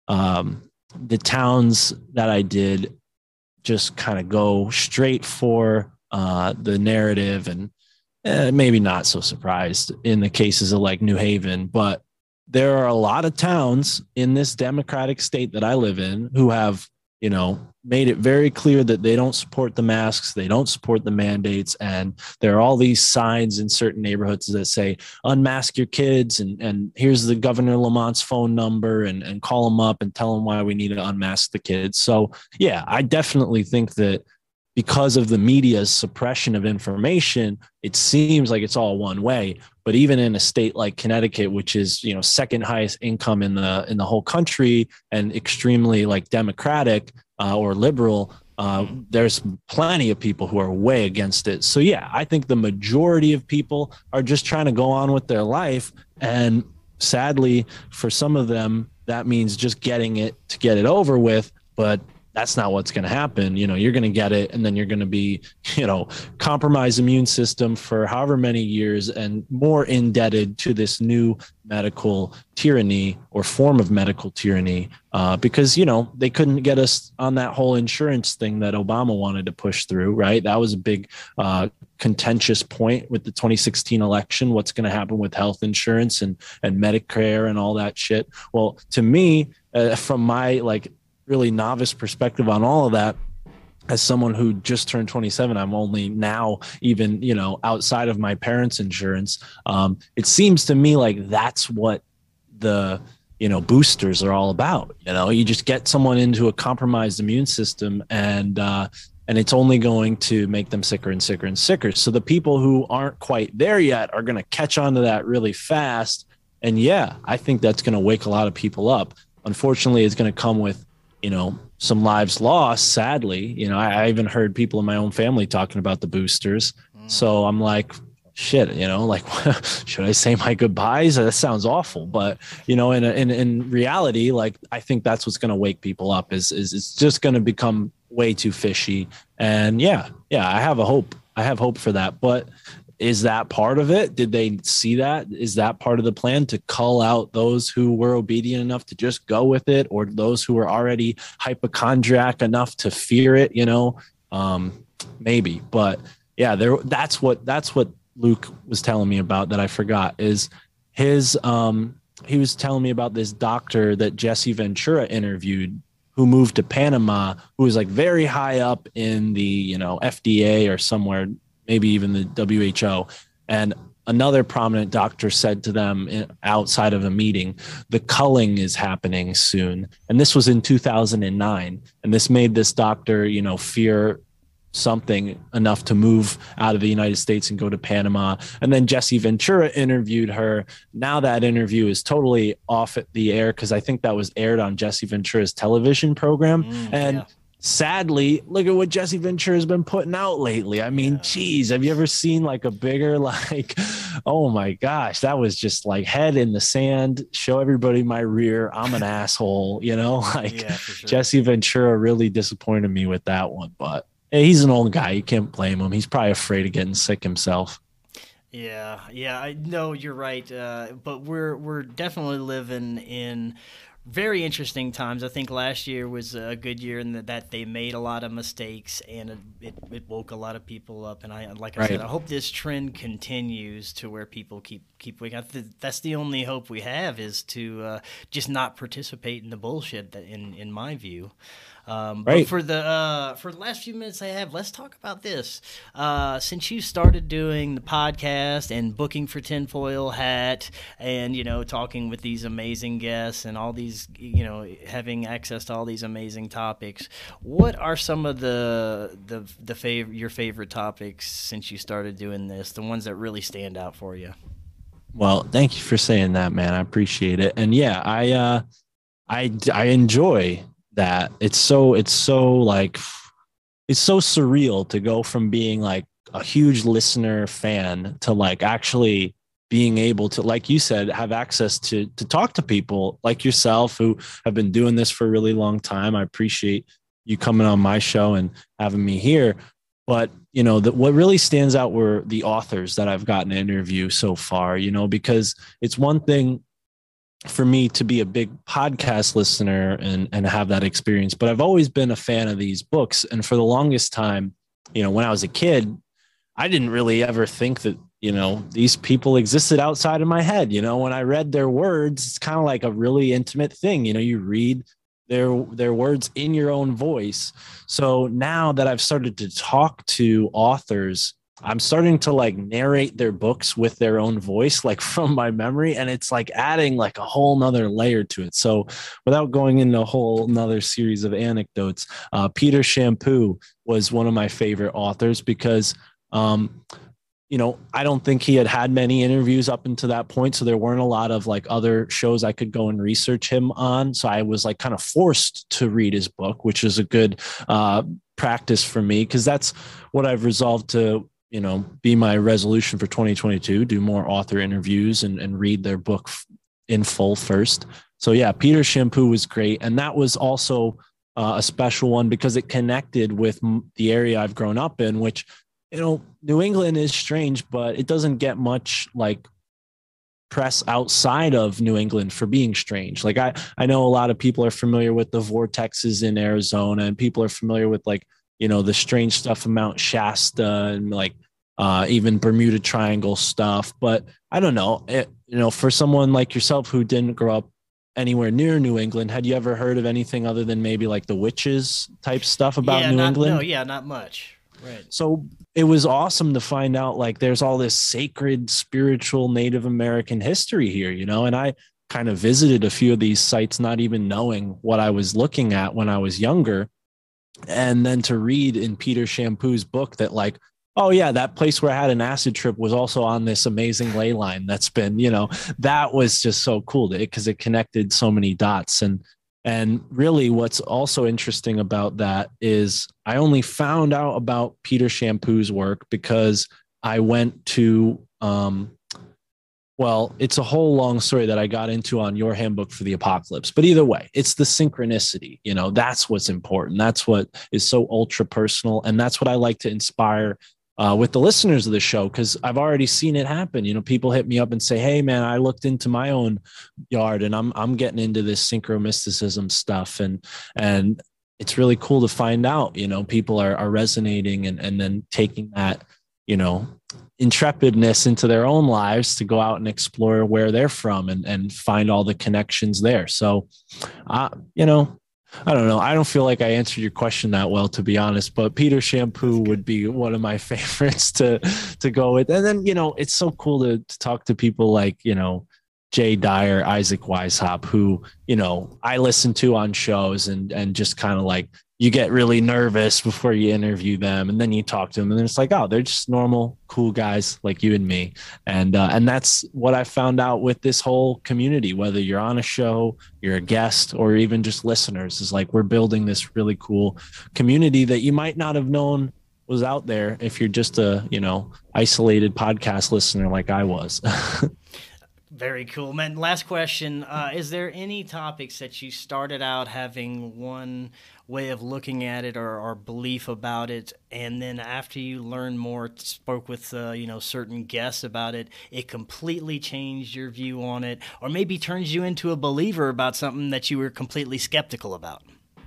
S2: um, the towns that I did just kind of go straight for uh, the narrative, and eh, maybe not so surprised in the cases of like New Haven, but there are a lot of towns in this democratic state that I live in who have, you know, made it very clear that they don't support the masks, they don't support the mandates, and there are all these signs in certain neighborhoods that say unmask your kids, and and here's the Governor Lamont's phone number, and and call him up and tell him why we need to unmask the kids. So yeah, I definitely think that because of the media's suppression of information, it seems like it's all one way. But even in a state like Connecticut, which is, you know, second highest income in the in the whole country and extremely like democratic uh, or liberal, uh, there's plenty of people who are way against it. So yeah, I think the majority of people are just trying to go on with their life, and sadly, for some of them, that means just getting it to get it over with. But that's not what's going to happen. You know, you're going to get it, and then you're going to be, you know, compromised immune system for however many years and more indebted to this new medical tyranny or form of medical tyranny uh, because, you know, they couldn't get us on that whole insurance thing that Obama wanted to push through, right? That was a big uh, contentious point with the twenty sixteen election. What's going to happen with health insurance and, and Medicare and all that shit? Well, to me, uh, from my like, really novice perspective on all of that, as someone who just turned twenty-seven, I'm only now even, you know, outside of my parents' insurance. Um, it seems to me like that's what the, you know, boosters are all about. You know, you just get someone into a compromised immune system, and, uh, and it's only going to make them sicker and sicker and sicker. So the people who aren't quite there yet are going to catch on to that really fast. And yeah, I think that's going to wake a lot of people up. Unfortunately, it's going to come with, you know, some lives lost, sadly. You know, I, I even heard people in my own family talking about the boosters. Mm. So I'm like, shit, you know, like, should I say my goodbyes? That sounds awful. But, you know, in, in, in reality, like, I think that's what's going to wake people up is, is it's just going to become way too fishy. And yeah, yeah, I have a hope. I have hope for that. But is that part of it? Did they see that? Is that part of the plan, to cull out those who were obedient enough to just go with it, or those who were already hypochondriac enough to fear it? You know, um, maybe. But yeah, there. That's what that's what Luke was telling me about that I forgot. Is his um, he was telling me about this doctor that Jesse Ventura interviewed who moved to Panama, who was like very high up in the, you know, F D A or somewhere, maybe even the W H O. And another prominent doctor said to them outside of a meeting, the culling is happening soon. And this was in two thousand nine. And this made this doctor, you know, fear something enough to move out of the United States and go to Panama. And then Jesse Ventura interviewed her. Now that interview is totally off at the air because I think that was aired on Jesse Ventura's television program. Mm, and yeah. Sadly, look at what Jesse Ventura has been putting out lately. I mean, yeah. geez, have you ever seen like a bigger, like, oh my gosh, that was just like head in the sand, show everybody my rear, I'm an asshole, you know, like yeah, sure. Jesse Ventura really disappointed me with that one, but hey, he's an old guy. You can't blame him. He's probably afraid of getting sick himself.
S1: Yeah, yeah, I know you're right. Uh, but we're we're definitely living in very interesting times. I think last year was a good year in that, that they made a lot of mistakes and it, it, it woke a lot of people up. And I, like I right. said, I hope this trend continues to where people keep keep waking up. That's the only hope we have is to uh, just not participate in the bullshit. That, in in my view. Um, right. But for the uh, for the last few minutes I have, let's talk about this. Uh, since you started doing the podcast and booking for Tinfoil Hat, and you know talking with these amazing guests and all these, you know, having access to all these amazing topics, what are some of the the the fav- your favorite topics since you started doing this? The ones that really stand out for you?
S2: Well, thank you for saying that, man. I appreciate it. And yeah, I uh, I I enjoy that. It's so it's so like it's so surreal to go from being like a huge listener fan to like actually being able to, like you said, have access to to talk to people like yourself who have been doing this for a really long time. I appreciate you coming on my show and having me here. But you know, the, what really stands out were the authors that I've gotten to interview so far, you know, because it's one thing for me to be a big podcast listener and, and have that experience. But I've always been a fan of these books. And for the longest time, you know, when I was a kid, I didn't really ever think that, you know, these people existed outside of my head. You know, when I read their words, it's kind of like a really intimate thing. You know, you read their, their words in your own voice. So now that I've started to talk to authors, I'm starting to like narrate their books with their own voice, like from my memory. And it's like adding like a whole nother layer to it. So without going into a whole nother series of anecdotes, uh, Peter Champoux was one of my favorite authors because, um, you know, I don't think he had had many interviews up until that point. So there weren't a lot of like other shows I could go and research him on. So I was like kind of forced to read his book, which is a good uh, practice for me because that's what I've resolved to, you know, be my resolution for twenty twenty-two, do more author interviews and, and read their book in full first. So yeah, Peter Champoux was great. And that was also uh, a special one because it connected with the area I've grown up in, which, you know, New England is strange, but it doesn't get much like press outside of New England for being strange. Like I, I know a lot of people are familiar with the vortexes in Arizona and people are familiar with like, you know, the strange stuff in Mount Shasta and like uh, even Bermuda Triangle stuff. But I don't know, it, you know, for someone like yourself who didn't grow up anywhere near New England, had you ever heard of anything other than maybe like the witches type stuff about
S1: yeah,
S2: New
S1: not,
S2: England?
S1: No, yeah, not much. Right.
S2: So it was awesome to find out like there's all this sacred, spiritual Native American history here, you know, and I kind of visited a few of these sites, not even knowing what I was looking at when I was younger. And then to read in Peter Champoux's book that like, oh yeah, that place where I had an acid trip was also on this amazing ley line that's been, you know, that was just so cool because it connected so many dots. And, and really what's also interesting about that is I only found out about Peter Champoux's work because I went to, um, well, it's a whole long story that I got into on Your Handbook for the Apocalypse. But either way, it's the synchronicity. You know, that's what's important. That's what is so ultra personal. And that's what I like to inspire uh, with the listeners of the show, because I've already seen it happen. You know, people hit me up and say, hey, man, I looked into my own yard and I'm I'm getting into this synchromysticism stuff. And and it's really cool to find out, you know, people are, are resonating and, and then taking that, you know, intrepidness into their own lives to go out and explore where they're from and, and find all the connections there. So, uh, you know, I don't know. I don't feel like I answered your question that well, to be honest, but Peter Shampoo would be one of my favorites to, to go with. And then, you know, it's so cool to, to talk to people like, you know, Jay Dyer, Isaac Weishaupt, who, you know, I listen to on shows and, and just kind of like, you get really nervous before you interview them, and then you talk to them, and then it's like, oh, they're just normal, cool guys like you and me. And uh, and that's what I found out with this whole community, whether you're on a show, you're a guest, or even just listeners, is like we're building this really cool community that you might not have known was out there if you're just a, you know, isolated podcast listener like I was.
S1: Very cool, man. Last question. Uh, is there any topics that you started out having one way of looking at it or, or belief about it, and then after you learned more, spoke with uh, you know certain guests about it, it completely changed your view on it, or maybe turns you into a believer about something that you were completely skeptical about?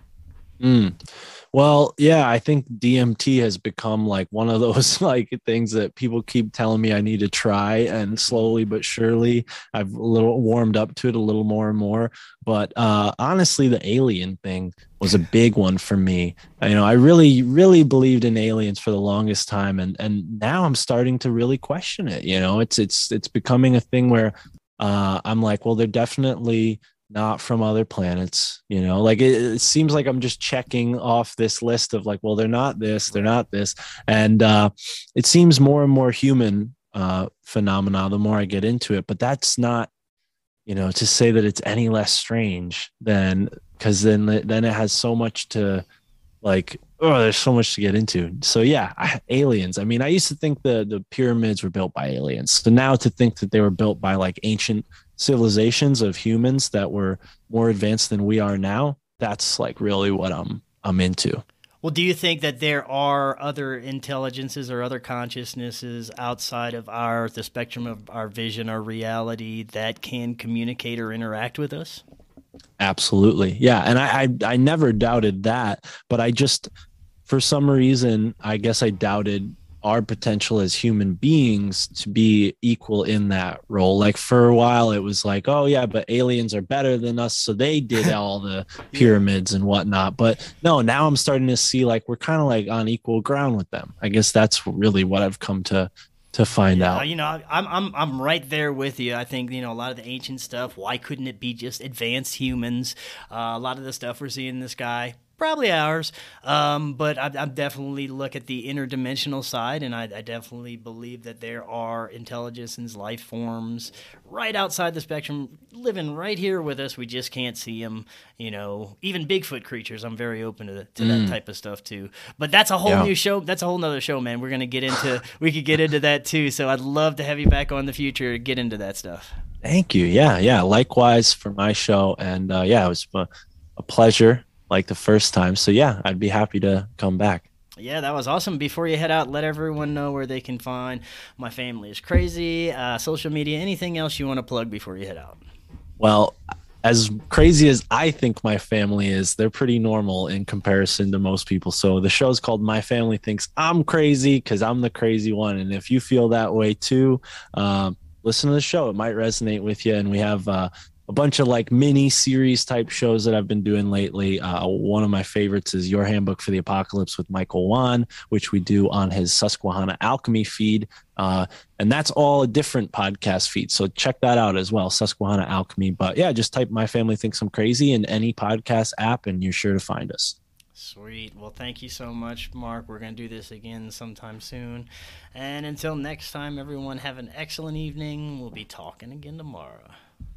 S2: Mm. Well, yeah, I think D M T has become like one of those like things that people keep telling me I need to try, and slowly but surely I've a little warmed up to it a little more and more. But uh, honestly, the alien thing was a big one for me. You know, I really, really believed in aliens for the longest time, and and now I'm starting to really question it. You know, it's it's it's becoming a thing where uh, I'm like, well, they're definitely not from other planets, you know, like it, it seems like I'm just checking off this list of like, well, they're not this, they're not this. And uh, it seems more and more human uh, phenomena the more I get into it. But that's not, you know, to say that it's any less strange than, because then, then it has so much to like, oh, there's so much to get into. So yeah, I, aliens. I mean, I used to think the, the pyramids were built by aliens. So now to think that they were built by like ancient civilizations of humans that were more advanced than we are now, that's like really what I'm I'm into.
S1: Well, do you think that there are other intelligences or other consciousnesses outside of our the spectrum of our vision, our reality, that can communicate or interact with us?
S2: Absolutely. Yeah. And I, I I never doubted that, but I just, for some reason, I guess I doubted our potential as human beings to be equal in that role. Like for a while it was like, oh yeah, but aliens are better than us, so they did all the pyramids and whatnot. But no, now I'm starting to see like we're kind of like on equal ground with them. I guess that's really what I've come to to find
S1: yeah,
S2: out.
S1: You know, I'm I'm I'm right there with you. I think, you know, a lot of the ancient stuff, why couldn't it be just advanced humans? Uh, a lot of the stuff we're seeing in the sky, probably ours, um, but I, I definitely look at the interdimensional side, and I, I definitely believe that there are intelligences, life forms right outside the spectrum, living right here with us. We just can't see them. You know, even Bigfoot creatures. I'm very open to, to mm. that type of stuff too. But that's a whole yeah. new show. That's a whole nother show, man. We're gonna get into. We could get into that too. So I'd love to have you back on in the future to get into that stuff.
S2: Thank you. Yeah, yeah. Likewise for my show, and uh, yeah, it was a, a pleasure. Like the first time. So yeah, I'd be happy to come back.
S1: Yeah, that was awesome. Before you head out, let everyone know where they can find My Family is Crazy, uh, social media, anything else you want to plug before you head out.
S2: Well, as crazy as I think my family is, they're pretty normal in comparison to most people. So the show's called My Family Thinks I'm Crazy because I'm the crazy one. And if you feel that way too, um, listen to the show. It might resonate with you. And we have uh, a bunch of like mini series type shows that I've been doing lately. Uh, one of my favorites is Your Handbook for the Apocalypse with Michael Wan, which we do on his Susquehanna Alchemy feed. Uh, and that's all a different podcast feed. So check that out as well, Susquehanna Alchemy. But yeah, just type My Family Thinks I'm Crazy in any podcast app and you're sure to find us.
S1: Sweet. Well, thank you so much, Mark. We're going to do this again sometime soon. And until next time, everyone have an excellent evening. We'll be talking again tomorrow.